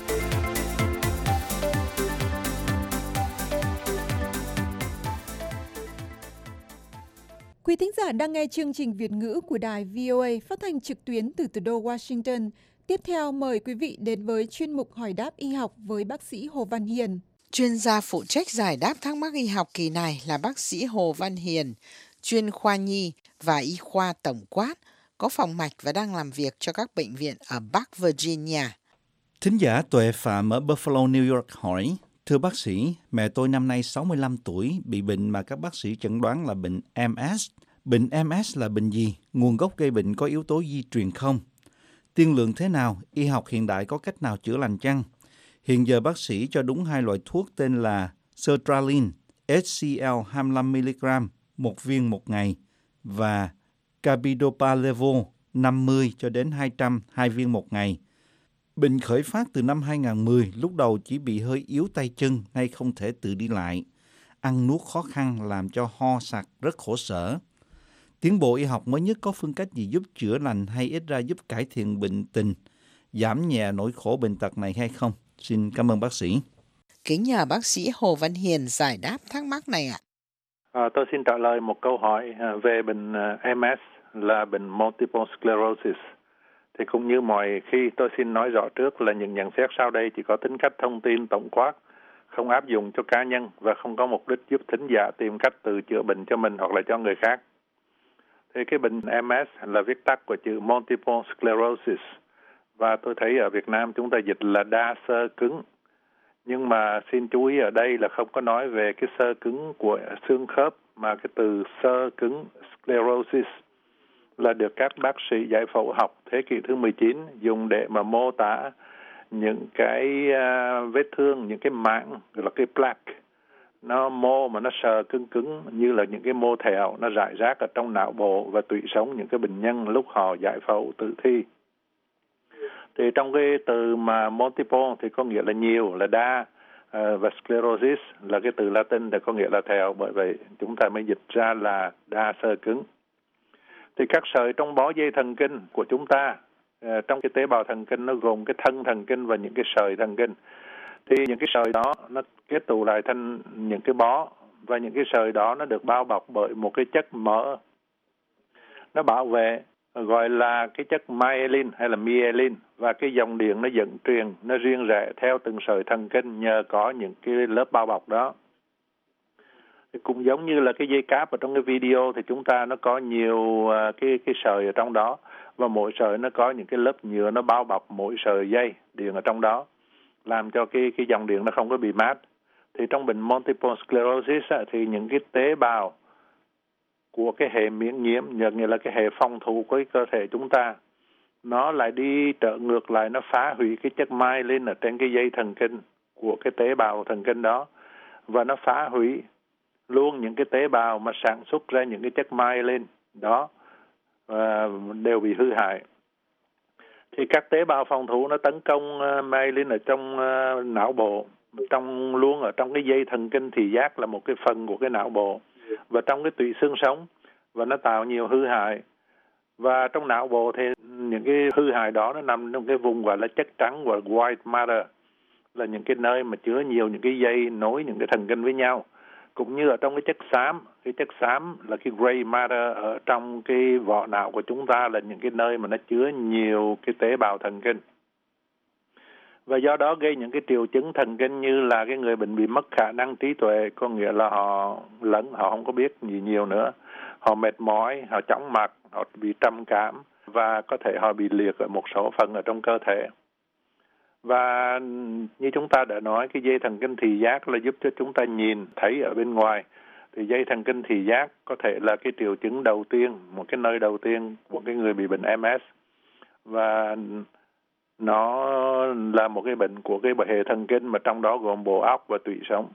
Quý thính giả đang nghe chương trình Việt ngữ của đài VOA phát thanh trực tuyến từ thủ đô Washington. Tiếp theo mời quý vị đến với chuyên mục hỏi đáp y học với bác sĩ Hồ Văn Hiền. Chuyên gia phụ trách giải đáp thắc mắc y học kỳ này là bác sĩ Hồ Văn Hiền, chuyên khoa nhi và y khoa tổng quát, có phòng mạch và đang làm việc cho các bệnh viện ở Bắc Virginia. Thính giả Tuệ Phạm ở Buffalo, New York hỏi: Thưa bác sĩ, mẹ tôi năm nay 65 tuổi, bị bệnh mà các bác sĩ chẩn đoán là bệnh MS. Bệnh MS là bệnh gì? Nguồn gốc gây bệnh có yếu tố di truyền không? Tiên lượng thế nào? Y học hiện đại có cách nào chữa lành chăng? Hiện giờ bác sĩ cho đúng 2 loại thuốc tên là sertraline, HCl 25mg, 1 viên một ngày, và carbidopa levo 50 cho đến 200, 2 viên một ngày. Bệnh khởi phát từ năm 2010, lúc đầu chỉ bị hơi yếu tay chân, nay không thể tự đi lại. Ăn nuốt khó khăn làm cho ho sặc, rất khổ sở. Tiến bộ y học mới nhất có phương cách gì giúp chữa lành hay ít ra giúp cải thiện bệnh tình, giảm nhẹ nỗi khổ bệnh tật này hay không? Xin cảm ơn bác sĩ. Kính nhờ bác sĩ Hồ Văn Hiền giải đáp thắc mắc này ạ. Tôi xin trả lời một câu hỏi về bệnh MS là bệnh multiple sclerosis. Thì cũng như mọi khi, tôi xin nói rõ trước là những nhận xét sau đây chỉ có tính cách thông tin tổng quát, không áp dụng cho cá nhân và không có mục đích giúp thính giả tìm cách tự chữa bệnh cho mình hoặc là cho người khác. Thì cái bệnh MS là viết tắt của chữ multiple sclerosis, và tôi thấy ở Việt Nam chúng ta dịch là đa xơ cứng. Nhưng mà xin chú ý ở đây là không có nói về cái xơ cứng của xương khớp, mà cái từ xơ cứng sclerosis là được các bác sĩ giải phẫu học thế kỷ thứ 19 dùng để mà mô tả những cái vết thương, những cái mảng, gọi là cái plaque. Nó mô mà nó sờ cứng cứng như là những cái mô thẹo nó rải rác ở trong não bộ và tủy sống những cái bệnh nhân lúc họ giải phẫu tử thi. Thì trong cái từ mà multiple thì có nghĩa là nhiều, là đa, và sclerosis là cái từ Latin để có nghĩa là thẹo, bởi vậy chúng ta mới dịch ra là đa xơ cứng. Thì các sợi trong bó dây thần kinh của chúng ta, trong cái tế bào thần kinh nó gồm cái thân thần kinh và những cái sợi thần kinh. Thì những cái sợi đó nó kết tụ lại thành những cái bó, và những cái sợi đó nó được bao bọc bởi một cái chất mỡ. Nó bảo vệ gọi là cái chất myelin hay là myelin, và cái dòng điện nó dẫn truyền, nó riêng rẽ theo từng sợi thần kinh nhờ có những cái lớp bao bọc đó. Cũng giống như là cái dây cáp ở trong cái video thì chúng ta nó có nhiều cái sợi ở trong đó, và mỗi sợi nó có những cái lớp nhựa nó bao bọc mỗi sợi dây điện ở trong đó, làm cho cái dòng điện nó không có bị mát. Thì trong bệnh multiple sclerosis thì những cái tế bào của cái hệ miễn nhiễm, nghĩa là cái hệ phòng thủ của cái cơ thể chúng ta, nó lại đi trở ngược lại, nó phá hủy cái chất myelin ở trên cái dây thần kinh của cái tế bào thần kinh đó, và nó phá hủy luôn những cái tế bào mà sản xuất ra những cái chất myelin đó, đều bị hư hại. Thì các tế bào phòng thủ nó tấn công myelin ở trong não bộ, luôn ở trong cái dây thần kinh thị giác là một cái phần của cái não bộ, và trong cái tủy xương sống, và nó tạo nhiều hư hại. Và trong não bộ thì những cái hư hại đó nó nằm trong cái vùng gọi là chất trắng, và white matter, là những cái nơi mà chứa nhiều những cái dây nối những cái thần kinh với nhau. Cũng như ở trong cái chất xám là cái gray matter ở trong cái vỏ não của chúng ta, là những cái nơi mà nó chứa nhiều cái tế bào thần kinh. Và do đó gây những cái triệu chứng thần kinh như là cái người bệnh bị mất khả năng trí tuệ, có nghĩa là họ không có biết gì nhiều nữa. Họ mệt mỏi, họ chóng mặt, họ bị trầm cảm, và có thể họ bị liệt ở một số phần ở trong cơ thể. Và như chúng ta đã nói, cái dây thần kinh thị giác là giúp cho chúng ta nhìn thấy ở bên ngoài. Thì dây thần kinh thị giác có thể là cái triệu chứng đầu tiên, một cái nơi đầu tiên của cái người bị bệnh MS. Và nó là một cái bệnh của cái hệ thần kinh mà trong đó gồm bộ óc và tủy sống.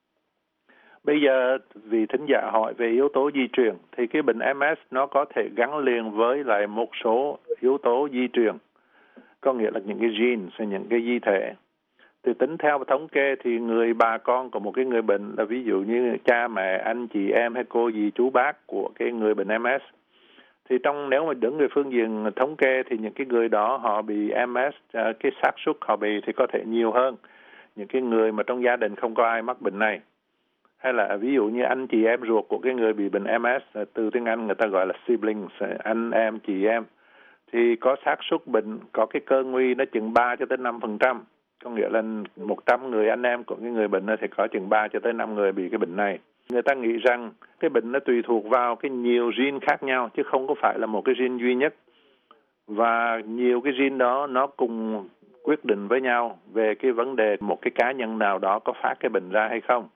Bây giờ vì thính giả hỏi về yếu tố di truyền, thì cái bệnh MS nó có thể gắn liền với lại một số yếu tố di truyền, có nghĩa là những cái genes, những cái di thể. Thì tính theo thống kê thì bà con của một cái người bệnh, là ví dụ như cha mẹ, anh chị em hay cô dì chú bác của cái người bệnh MS, thì nếu mà đứng về phương diện thống kê thì những cái người đó họ bị MS, cái xác suất họ bị thì có thể nhiều hơn những cái người mà trong gia đình không có ai mắc bệnh này. Hay là ví dụ như anh chị em ruột của cái người bị bệnh MS, từ tiếng Anh người ta gọi là siblings, anh em, chị em, thì có xác suất bệnh, có cái cơ nguy nó chừng 3 cho tới 5%. Có nghĩa là 100 người anh em của cái người bệnh thì có chừng 3 cho tới 5 người bị cái bệnh này. Người ta nghĩ rằng cái bệnh nó tùy thuộc vào cái nhiều gene khác nhau, chứ không có phải là một cái gene duy nhất. Và nhiều cái gene đó nó cùng quyết định với nhau về cái vấn đề một cái cá nhân nào đó có phát cái bệnh ra hay không.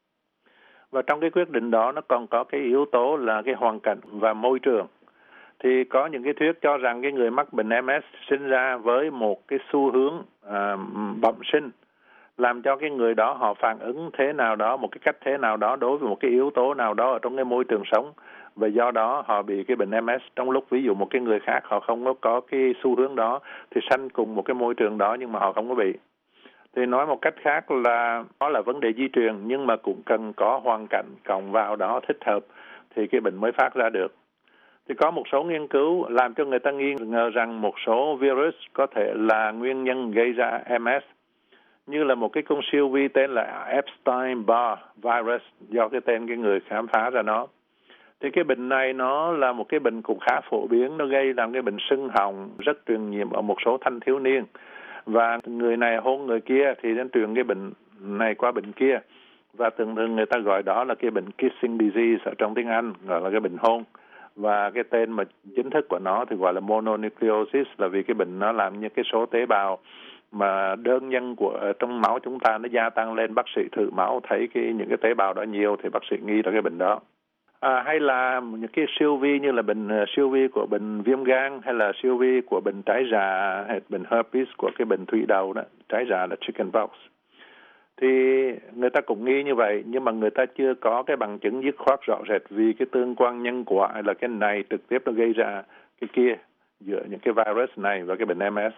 Và trong cái quyết định đó nó còn có cái yếu tố là cái hoàn cảnh và môi trường. Thì có những cái thuyết cho rằng cái người mắc bệnh MS sinh ra với một cái xu hướng bẩm sinh, làm cho cái người đó họ phản ứng thế nào đó, một cái cách thế nào đó đối với một cái yếu tố nào đó ở trong cái môi trường sống, và do đó họ bị cái bệnh MS. Trong lúc ví dụ một cái người khác họ không có cái xu hướng đó, thì sanh cùng một cái môi trường đó nhưng mà họ không có bị. Thì nói một cách khác là nó là vấn đề di truyền, nhưng mà cũng cần có hoàn cảnh cộng vào đó thích hợp thì cái bệnh mới phát ra được. Thì có một số nghiên cứu làm cho người ta nghi ngờ rằng một số virus có thể là nguyên nhân gây ra MS, như là một cái con siêu vi tên là Epstein-Barr virus, do cái tên cái người khám phá ra nó. Thì cái bệnh này nó là một cái bệnh cũng khá phổ biến, nó gây làm cái bệnh sưng họng rất truyền nhiễm ở một số thanh thiếu niên. Và người này hôn người kia thì nó truyền cái bệnh này qua bệnh kia. Và thường thường người ta gọi đó là cái bệnh kissing disease ở trong tiếng Anh, gọi là cái bệnh hôn. Và cái tên mà chính thức của nó thì gọi là mononucleosis, là vì cái bệnh nó làm như cái số tế bào mà đơn nhân của trong máu chúng ta nó gia tăng lên. Bác sĩ thử máu thấy những cái tế bào đó nhiều thì bác sĩ nghi là cái bệnh đó. Hay là những cái siêu vi như là siêu vi của bệnh viêm gan, hay là siêu vi của bệnh trái rạ, hay bệnh herpes của cái bệnh thủy đậu đó, trái rạ là chickenpox. Thì người ta cũng nghi như vậy, nhưng mà người ta chưa có cái bằng chứng dứt khoát rõ rệt vì cái tương quan nhân quả là cái này trực tiếp nó gây ra cái kia giữa những cái virus này và cái bệnh MS.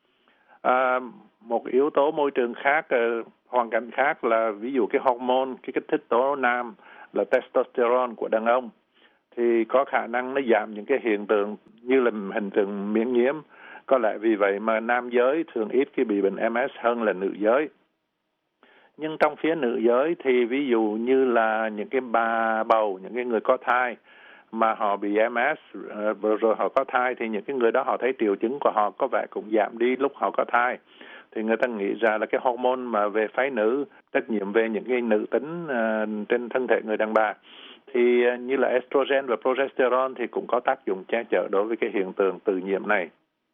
Một yếu tố môi trường khác, hoàn cảnh khác là ví dụ cái hormone, cái kích thích tố nam là testosterone của đàn ông thì có khả năng nó giảm những cái hiện tượng như là hiện tượng miễn nhiễm. Có lẽ vì vậy mà nam giới thường ít khi bị bệnh MS hơn là nữ giới. Nhưng trong phía nữ giới thì ví dụ như là những cái bà bầu, những cái người có thai, mà họ bị MS rồi họ có thai, thì những cái người đó họ thấy triệu chứng của họ có vẻ cũng giảm đi lúc họ có thai. Thì người ta nghĩ ra là cái hormone mà về phái nữ, trách nhiệm về những cái nữ tính trên thân thể người đàn bà, thì như là estrogen và progesterone thì cũng có tác dụng che chở đối với cái hiện tượng tự nhiễm này.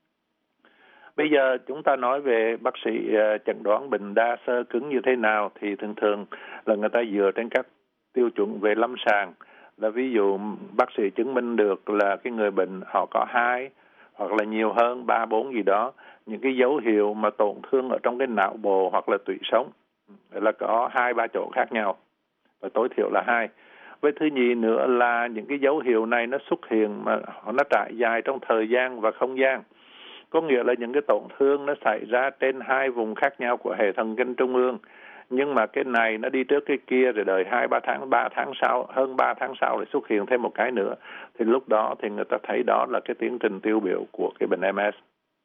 Bây giờ chúng ta nói về bác sĩ chẩn đoán bệnh đa xơ cứng như thế nào, thì thường thường là người ta dựa trên các tiêu chuẩn về lâm sàng. Là ví dụ bác sĩ chứng minh được là cái người bệnh họ có 2 hoặc là nhiều hơn 3, 4 gì đó những cái dấu hiệu mà tổn thương ở trong cái não bộ hoặc là tủy sống, là có 2-3 chỗ khác nhau và tối thiểu là 2. Với thứ nhì nữa là những cái dấu hiệu này nó xuất hiện mà nó trải dài trong thời gian và không gian. Có nghĩa là những cái tổn thương nó xảy ra trên 2 vùng khác nhau của hệ thần kinh trung ương. Nhưng mà cái này nó đi trước cái kia rồi đợi 2-3 tháng, 3 tháng sau, hơn 3 tháng sau lại xuất hiện thêm một cái nữa. Thì lúc đó thì người ta thấy đó là cái tiến trình tiêu biểu của cái bệnh MS.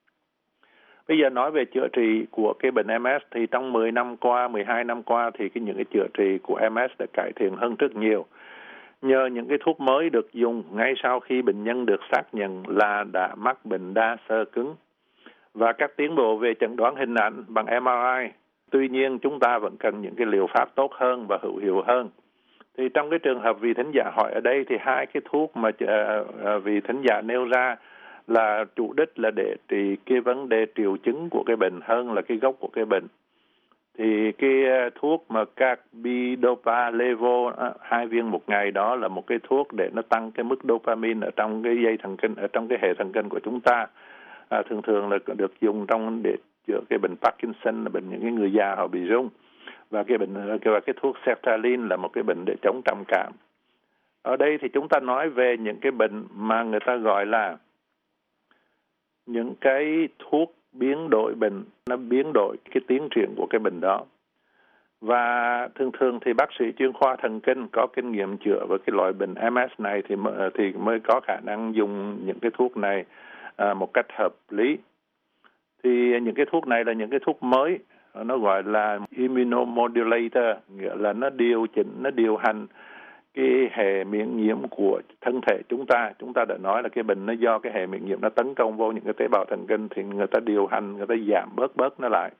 Bây giờ nói về chữa trị của cái bệnh MS thì trong 10 năm qua, 12 năm qua thì những cái chữa trị của MS đã cải thiện hơn rất nhiều. Nhờ những cái thuốc mới được dùng ngay sau khi bệnh nhân được xác nhận là đã mắc bệnh đa xơ cứng. Và các tiến bộ về chẩn đoán hình ảnh bằng MRI. Tuy nhiên chúng ta vẫn cần những cái liệu pháp tốt hơn và hữu hiệu hơn. Thì trong cái trường hợp vị thính giả hỏi ở đây thì 2 cái thuốc mà vị thính giả nêu ra là chủ đích là để trị cái vấn đề triệu chứng của cái bệnh hơn là cái gốc của cái bệnh. Thì cái thuốc mà carbidopa levo 2 viên một ngày đó là một cái thuốc để nó tăng cái mức dopamine ở trong cái dây thần kinh, ở trong cái hệ thần kinh của chúng ta. Thường thường là được dùng trong để chữa cái bệnh Parkinson, là bệnh những cái người già họ bị rung. Và cái thuốc sertraline là một cái bệnh để chống trầm cảm. Ở đây thì chúng ta nói về những cái bệnh mà người ta gọi là những cái thuốc biến đổi bệnh, nó biến đổi cái tiến triển của cái bệnh đó. Và thường thường thì bác sĩ chuyên khoa thần kinh có kinh nghiệm chữa với cái loại bệnh MS này thì mới có khả năng dùng những cái thuốc này một cách hợp lý. Thì những cái thuốc này là những cái thuốc mới, nó gọi là immunomodulator, nghĩa là nó điều chỉnh, nó điều hành cái hệ miễn nhiễm của thân thể chúng ta. Chúng ta đã nói là cái bệnh nó do cái hệ miễn nhiễm nó tấn công vô những cái tế bào thần kinh, thì người ta điều hành, người ta giảm bớt nó lại.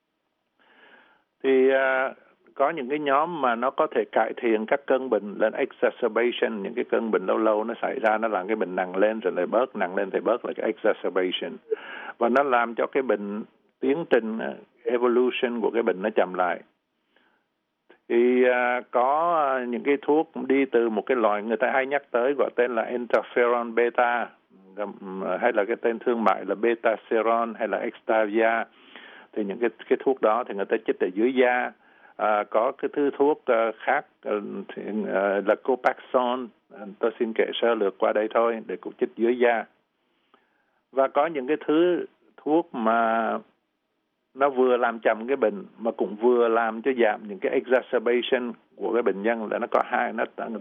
Thì có những cái nhóm mà nó có thể cải thiện các cơn bệnh lên exacerbation, những cái cơn bệnh lâu lâu nó xảy ra, nó làm cái bệnh nặng lên rồi lại bớt, nặng lên thì bớt, là cái exacerbation. Và nó làm cho cái bệnh tiến trình evolution của cái bệnh nó chậm lại. Thì có những cái thuốc đi từ một cái loại người ta hay nhắc tới gọi tên là interferon beta, hay là cái tên thương mại là betaseron hay là Extavia. Thì những cái thuốc đó thì người ta chích ở dưới da. Có cái thứ thuốc khác là Copaxone, tôi xin kể sơ lược qua đây thôi, để cũng chích dưới da. Và có những cái thứ thuốc mà nó vừa làm chậm cái bệnh mà cũng vừa làm cho giảm những cái exacerbation của cái bệnh nhân, là nó có hai,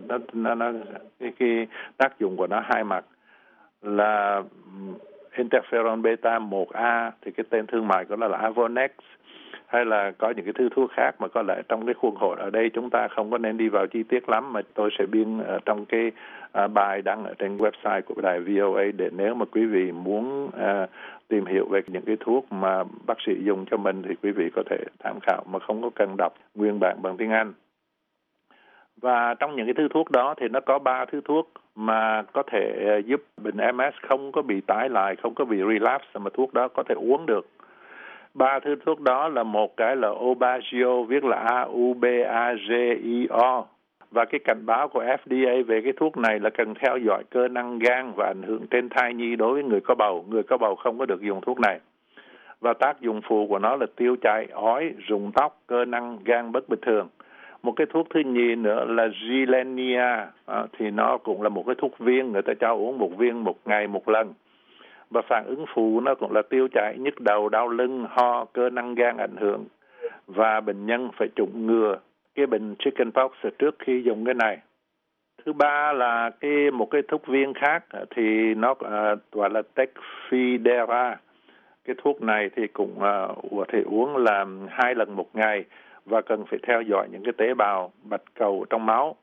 cái tác dụng của nó hai mặt. Là interferon beta 1A thì cái tên thương mại của nó là Avonex, hay là có những cái thứ thuốc khác mà có lẽ trong cái khuôn khổ ở đây chúng ta không có nên đi vào chi tiết lắm, mà tôi sẽ biên trong cái bài đăng ở trên website của đài VOA, để nếu mà quý vị muốn tìm hiểu về những cái thuốc mà bác sĩ dùng cho mình thì quý vị có thể tham khảo mà không có cần đọc nguyên bản bằng tiếng Anh. Và trong những cái thứ thuốc đó thì nó có 3 thứ thuốc mà có thể giúp bệnh MS không có bị tái lại, không có bị relapse, mà thuốc đó có thể uống được. 3 thứ thuốc đó là một cái là Aubagio, viết là AUBAGIO. Và cái cảnh báo của FDA về cái thuốc này là cần theo dõi cơ năng gan và ảnh hưởng trên thai nhi đối với người có bầu. Người có bầu không có được dùng thuốc này. Và tác dụng phụ của nó là tiêu chảy, ói, rụng tóc, cơ năng gan bất bình thường. Một cái thuốc thứ nhì nữa là Gilenya, thì nó cũng là một cái thuốc viên, người ta cho uống 1 viên 1 ngày 1 lần. Và phản ứng phụ nó cũng là tiêu chảy, nhức đầu, đau lưng, ho, cơ năng gan ảnh hưởng. Và bệnh nhân phải chủng ngừa cái bệnh chickenpox trước khi dùng cái này. Thứ ba là một cái thuốc viên khác thì nó gọi là Tecfidera. Cái thuốc này thì cũng có thể uống là 2 lần 1 ngày và cần phải theo dõi những cái tế bào bạch cầu trong máu.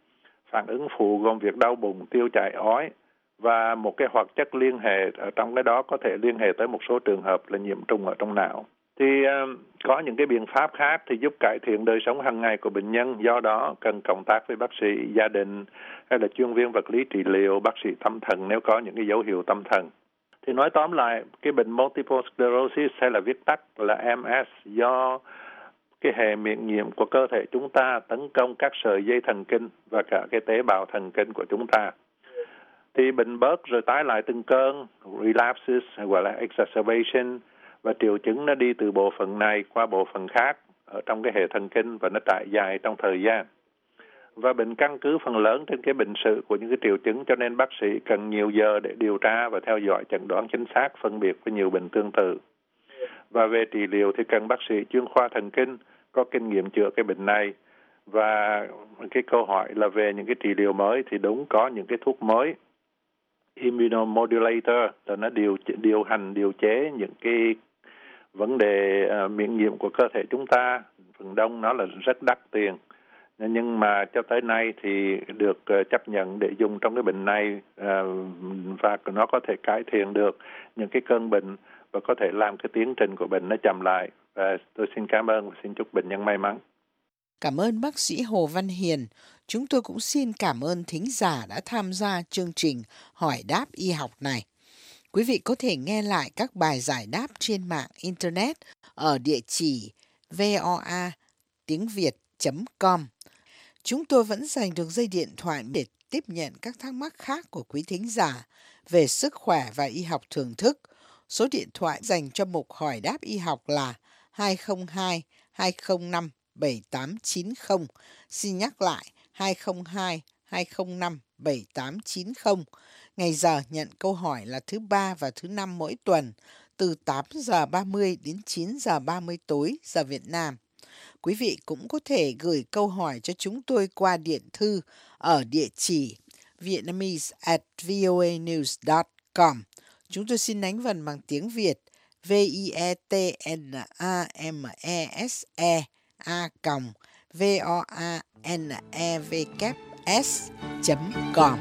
Phản ứng phụ gồm việc đau bụng, tiêu chảy, ói và một cái hoạt chất liên hệ ở trong cái đó có thể liên hệ tới một số trường hợp là nhiễm trùng ở trong não. Thì có những cái biện pháp khác thì giúp cải thiện đời sống hàng ngày của bệnh nhân, do đó cần cộng tác với bác sĩ, gia đình hay là chuyên viên vật lý trị liệu, bác sĩ tâm thần nếu có những cái dấu hiệu tâm thần. Thì nói tóm lại, cái bệnh multiple sclerosis hay là viết tắt là MS do cái hệ miễn nhiễm của cơ thể chúng ta tấn công các sợi dây thần kinh và cả cái tế bào thần kinh của chúng ta. Thì bệnh bớt rồi tái lại từng cơn, relapses gọi là exacerbation, và triệu chứng nó đi từ bộ phận này qua bộ phận khác ở trong cái hệ thần kinh và nó trải dài trong thời gian. Và bệnh căn cứ phần lớn trên cái bệnh sử của những cái triệu chứng, cho nên bác sĩ cần nhiều giờ để điều tra và theo dõi chẩn đoán chính xác, phân biệt với nhiều bệnh tương tự. Và về trị liệu thì cần bác sĩ chuyên khoa thần kinh có kinh nghiệm chữa cái bệnh này. Và cái câu hỏi là về những cái trị liệu mới thì đúng có những cái thuốc mới, immunomodulator, là nó điều chế những cái vấn đề miễn nhiễm của cơ thể chúng ta. Phần đông nó là rất đắt tiền, nhưng mà cho tới nay thì được chấp nhận để dùng trong cái bệnh này, và nó có thể cải thiện được những cái cơn bệnh và có thể làm cái tiến trình của bệnh nó chậm lại. Và tôi xin cảm ơn và xin chúc bệnh nhân may mắn. Cảm ơn bác sĩ Hồ Văn Hiền. Chúng tôi cũng xin cảm ơn thính giả đã tham gia chương trình Hỏi đáp y học này. Quý vị có thể nghe lại các bài giải đáp trên mạng Internet ở địa chỉ voa.tiengviet.com. Chúng tôi vẫn dành được dây điện thoại để tiếp nhận các thắc mắc khác của quý thính giả về sức khỏe và y học thưởng thức. Số điện thoại dành cho mục Hỏi đáp y học là 202 205 7890. Xin nhắc lại 202 205 7890. Ngày giờ nhận câu hỏi là thứ Ba và thứ Năm mỗi tuần, từ 8 giờ 30 đến 9 giờ 30 tối giờ Việt Nam. Quý vị cũng có thể gửi câu hỏi cho chúng tôi qua điện thư ở địa chỉ vietnamese@voanews.com. Chúng tôi xin đánh vần bằng tiếng Việt vietnamese@voanevs.com.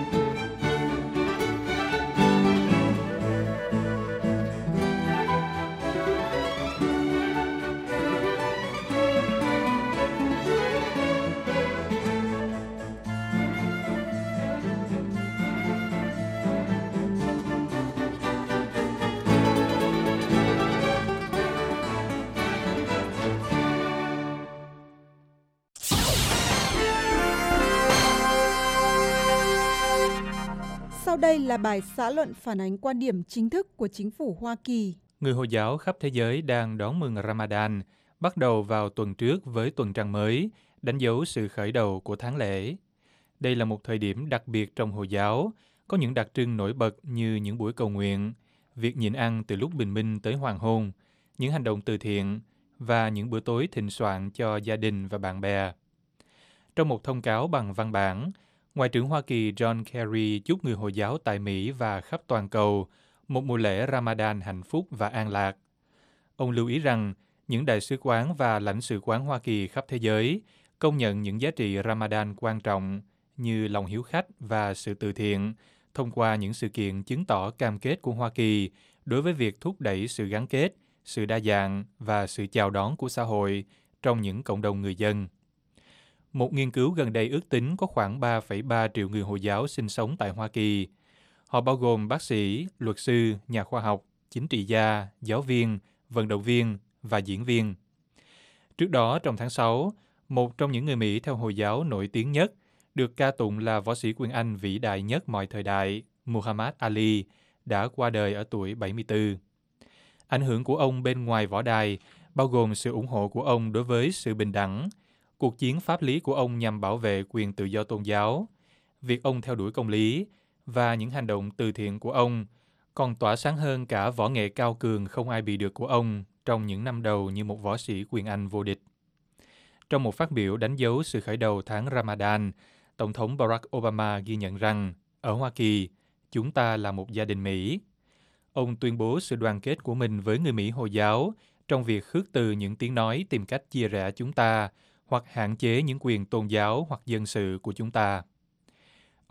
Sau đây là bài xã luận phản ánh quan điểm chính thức của chính phủ Hoa Kỳ. Người Hồi giáo khắp thế giới đang đón mừng Ramadan, bắt đầu vào tuần trước với tuần trăng mới, đánh dấu sự khởi đầu của tháng lễ. Đây là một thời điểm đặc biệt trong Hồi giáo, có những đặc trưng nổi bật như những buổi cầu nguyện, việc nhịn ăn từ lúc bình minh tới hoàng hôn, những hành động từ thiện và những bữa tối thịnh soạn cho gia đình và bạn bè. Trong một thông cáo bằng văn bản, Ngoại trưởng Hoa Kỳ John Kerry chúc người Hồi giáo tại Mỹ và khắp toàn cầu một mùa lễ Ramadan hạnh phúc và an lạc. Ông lưu ý rằng những đại sứ quán và lãnh sự quán Hoa Kỳ khắp thế giới công nhận những giá trị Ramadan quan trọng như lòng hiếu khách và sự từ thiện thông qua những sự kiện chứng tỏ cam kết của Hoa Kỳ đối với việc thúc đẩy sự gắn kết, sự đa dạng và sự chào đón của xã hội trong những cộng đồng người dân. Một nghiên cứu gần đây ước tính có khoảng 3,3 triệu người Hồi giáo sinh sống tại Hoa Kỳ. Họ bao gồm bác sĩ, luật sư, nhà khoa học, chính trị gia, giáo viên, vận động viên và diễn viên. Trước đó, trong tháng 6, một trong những người Mỹ theo Hồi giáo nổi tiếng nhất, được ca tụng là võ sĩ quyền Anh vĩ đại nhất mọi thời đại, Muhammad Ali, đã qua đời ở tuổi 74. Ảnh hưởng của ông bên ngoài võ đài bao gồm sự ủng hộ của ông đối với sự bình đẳng, cuộc chiến pháp lý của ông nhằm bảo vệ quyền tự do tôn giáo, việc ông theo đuổi công lý và những hành động từ thiện của ông còn tỏa sáng hơn cả võ nghệ cao cường không ai bị được của ông trong những năm đầu như một võ sĩ quyền Anh vô địch. Trong một phát biểu đánh dấu sự khởi đầu tháng Ramadan, Tổng thống Barack Obama ghi nhận rằng ở Hoa Kỳ, chúng ta là một gia đình Mỹ. Ông tuyên bố sự đoàn kết của mình với người Mỹ Hồi giáo trong việc khước từ những tiếng nói tìm cách chia rẽ chúng ta hoặc hạn chế những quyền tôn giáo hoặc dân sự của chúng ta.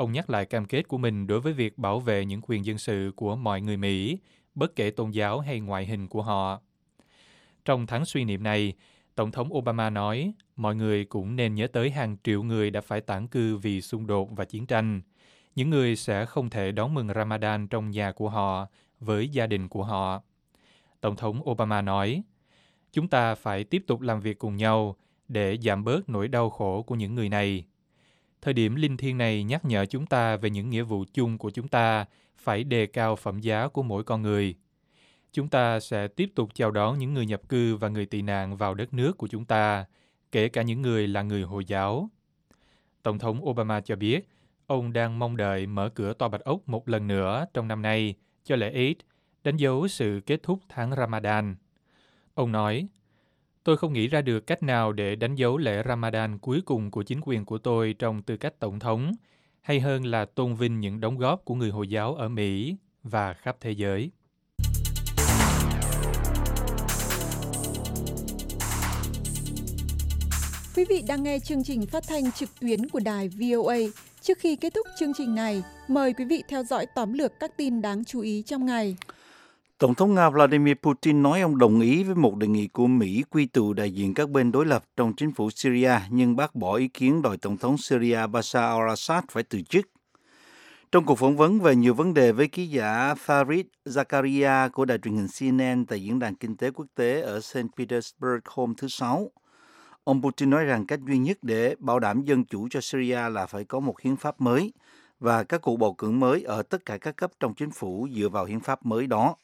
Ông nhắc lại cam kết của mình đối với việc bảo vệ những quyền dân sự của mọi người Mỹ, bất kể tôn giáo hay ngoại hình của họ. Trong tháng suy niệm này, Tổng thống Obama nói mọi người cũng nên nhớ tới hàng triệu người đã phải tản cư vì xung đột và chiến tranh. Những người sẽ không thể đón mừng Ramadan trong nhà của họ, với gia đình của họ. Tổng thống Obama nói, chúng ta phải tiếp tục làm việc cùng nhau để giảm bớt nỗi đau khổ của những người này. Thời điểm linh thiêng này nhắc nhở chúng ta về những nghĩa vụ chung của chúng ta phải đề cao phẩm giá của mỗi con người. Chúng ta sẽ tiếp tục chào đón những người nhập cư và người tị nạn vào đất nước của chúng ta, kể cả những người là người Hồi giáo. Tổng thống Obama cho biết, ông đang mong đợi mở cửa Tòa Bạch Ốc một lần nữa trong năm nay cho lễ Eid, đánh dấu sự kết thúc tháng Ramadan. Ông nói, tôi không nghĩ ra được cách nào để đánh dấu lễ Ramadan cuối cùng của chính quyền của tôi trong tư cách tổng thống, hay hơn là tôn vinh những đóng góp của người Hồi giáo ở Mỹ và khắp thế giới. Quý vị đang nghe chương trình phát thanh trực tuyến của đài VOA. Trước khi kết thúc chương trình này, mời quý vị theo dõi tóm lược các tin đáng chú ý trong ngày. Tổng thống Nga Vladimir Putin nói ông đồng ý với một đề nghị của Mỹ quy tụ đại diện các bên đối lập trong chính phủ Syria, nhưng bác bỏ ý kiến đòi Tổng thống Syria Bashar al-Assad phải từ chức. Trong cuộc phỏng vấn về nhiều vấn đề với ký giả Farid Zakaria của đài truyền hình CNN tại Diễn đàn Kinh tế Quốc tế ở St. Petersburg hôm thứ Sáu, ông Putin nói rằng cách duy nhất để bảo đảm dân chủ cho Syria là phải có một hiến pháp mới và các cuộc bầu cử mới ở tất cả các cấp trong chính phủ dựa vào hiến pháp mới đó.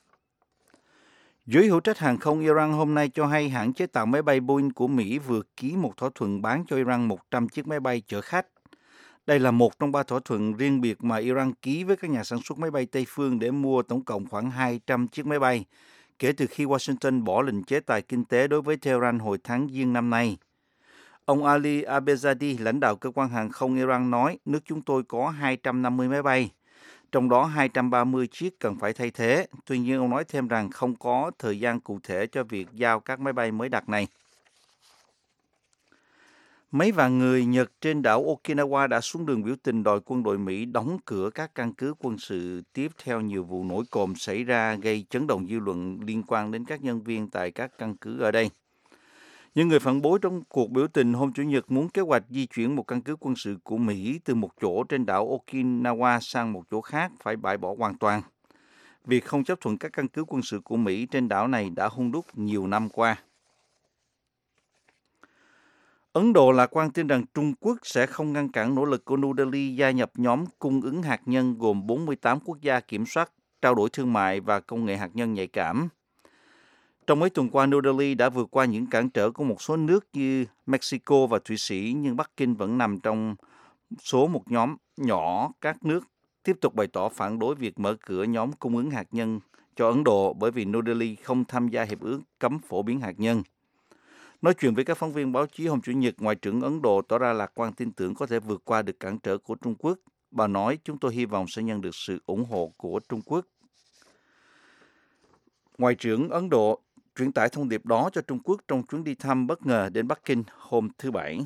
Giới hữu trách hàng không Iran hôm nay cho hay hãng chế tạo máy bay Boeing của Mỹ vừa ký một thỏa thuận bán cho Iran 100 chiếc máy bay chở khách. Đây là một trong 3 thỏa thuận riêng biệt mà Iran ký với các nhà sản xuất máy bay Tây phương để mua tổng cộng khoảng 200 chiếc máy bay, kể từ khi Washington bỏ lệnh chế tài kinh tế đối với Tehran hồi tháng Giêng năm nay. Ông Ali Abezadi, lãnh đạo cơ quan hàng không Iran nói, nước chúng tôi có 250 máy bay, trong đó 230 chiếc cần phải thay thế. Tuy nhiên, ông nói thêm rằng không có thời gian cụ thể cho việc giao các máy bay mới đặt này. Mấy vạn người Nhật trên đảo Okinawa đã xuống đường biểu tình đòi quân đội Mỹ đóng cửa các căn cứ quân sự tiếp theo nhiều vụ nổi cộm xảy ra gây chấn động dư luận liên quan đến các nhân viên tại các căn cứ ở đây. Những người phản đối trong cuộc biểu tình hôm Chủ nhật muốn kế hoạch di chuyển một căn cứ quân sự của Mỹ từ một chỗ trên đảo Okinawa sang một chỗ khác phải bãi bỏ hoàn toàn. Việc không chấp thuận các căn cứ quân sự của Mỹ trên đảo này đã hun đúc nhiều năm qua. Ấn Độ lạc quan tin rằng Trung Quốc sẽ không ngăn cản nỗ lực của New Delhi gia nhập nhóm cung ứng hạt nhân gồm 48 quốc gia kiểm soát, trao đổi thương mại và công nghệ hạt nhân nhạy cảm. Trong mấy tuần qua, New Delhi đã vượt qua những cản trở của một số nước như Mexico và Thụy Sĩ, nhưng Bắc Kinh vẫn nằm trong số một nhóm nhỏ các nước tiếp tục bày tỏ phản đối việc mở cửa nhóm cung ứng hạt nhân cho Ấn Độ bởi vì New Delhi không tham gia hiệp ước cấm phổ biến hạt nhân. Nói chuyện với các phóng viên báo chí hôm Chủ nhật, Ngoại trưởng Ấn Độ tỏ ra lạc quan tin tưởng có thể vượt qua được cản trở của Trung Quốc. Bà nói, chúng tôi hy vọng sẽ nhận được sự ủng hộ của Trung Quốc. Ngoại trưởng Ấn Độ truyền tải thông điệp đó cho Trung Quốc trong chuyến đi thăm bất ngờ đến Bắc Kinh hôm thứ Bảy.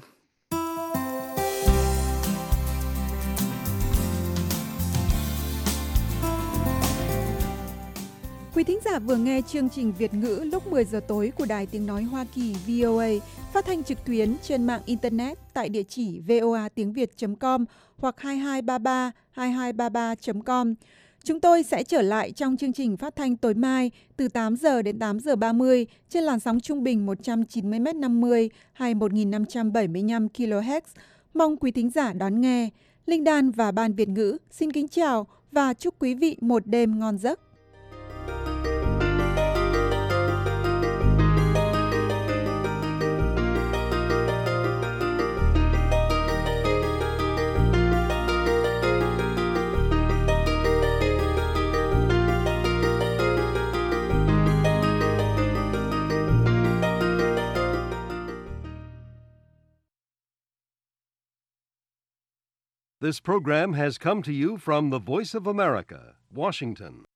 Quý thính giả vừa nghe chương trình Việt ngữ lúc 10 giờ tối của Đài Tiếng Nói Hoa Kỳ VOA, phát thanh trực tuyến trên mạng Internet tại địa chỉ voatiengviet.com hoặc 2233 Chúng tôi sẽ trở lại trong chương trình phát thanh tối mai từ 8 giờ đến 8 giờ 30 trên làn sóng trung bình 190m50 hay 1575 kHz. Mong quý thính giả đón nghe. Linh Đan và Ban Việt ngữ xin kính chào và chúc quý vị một đêm ngon giấc. This program has come to you from the Voice of America, Washington.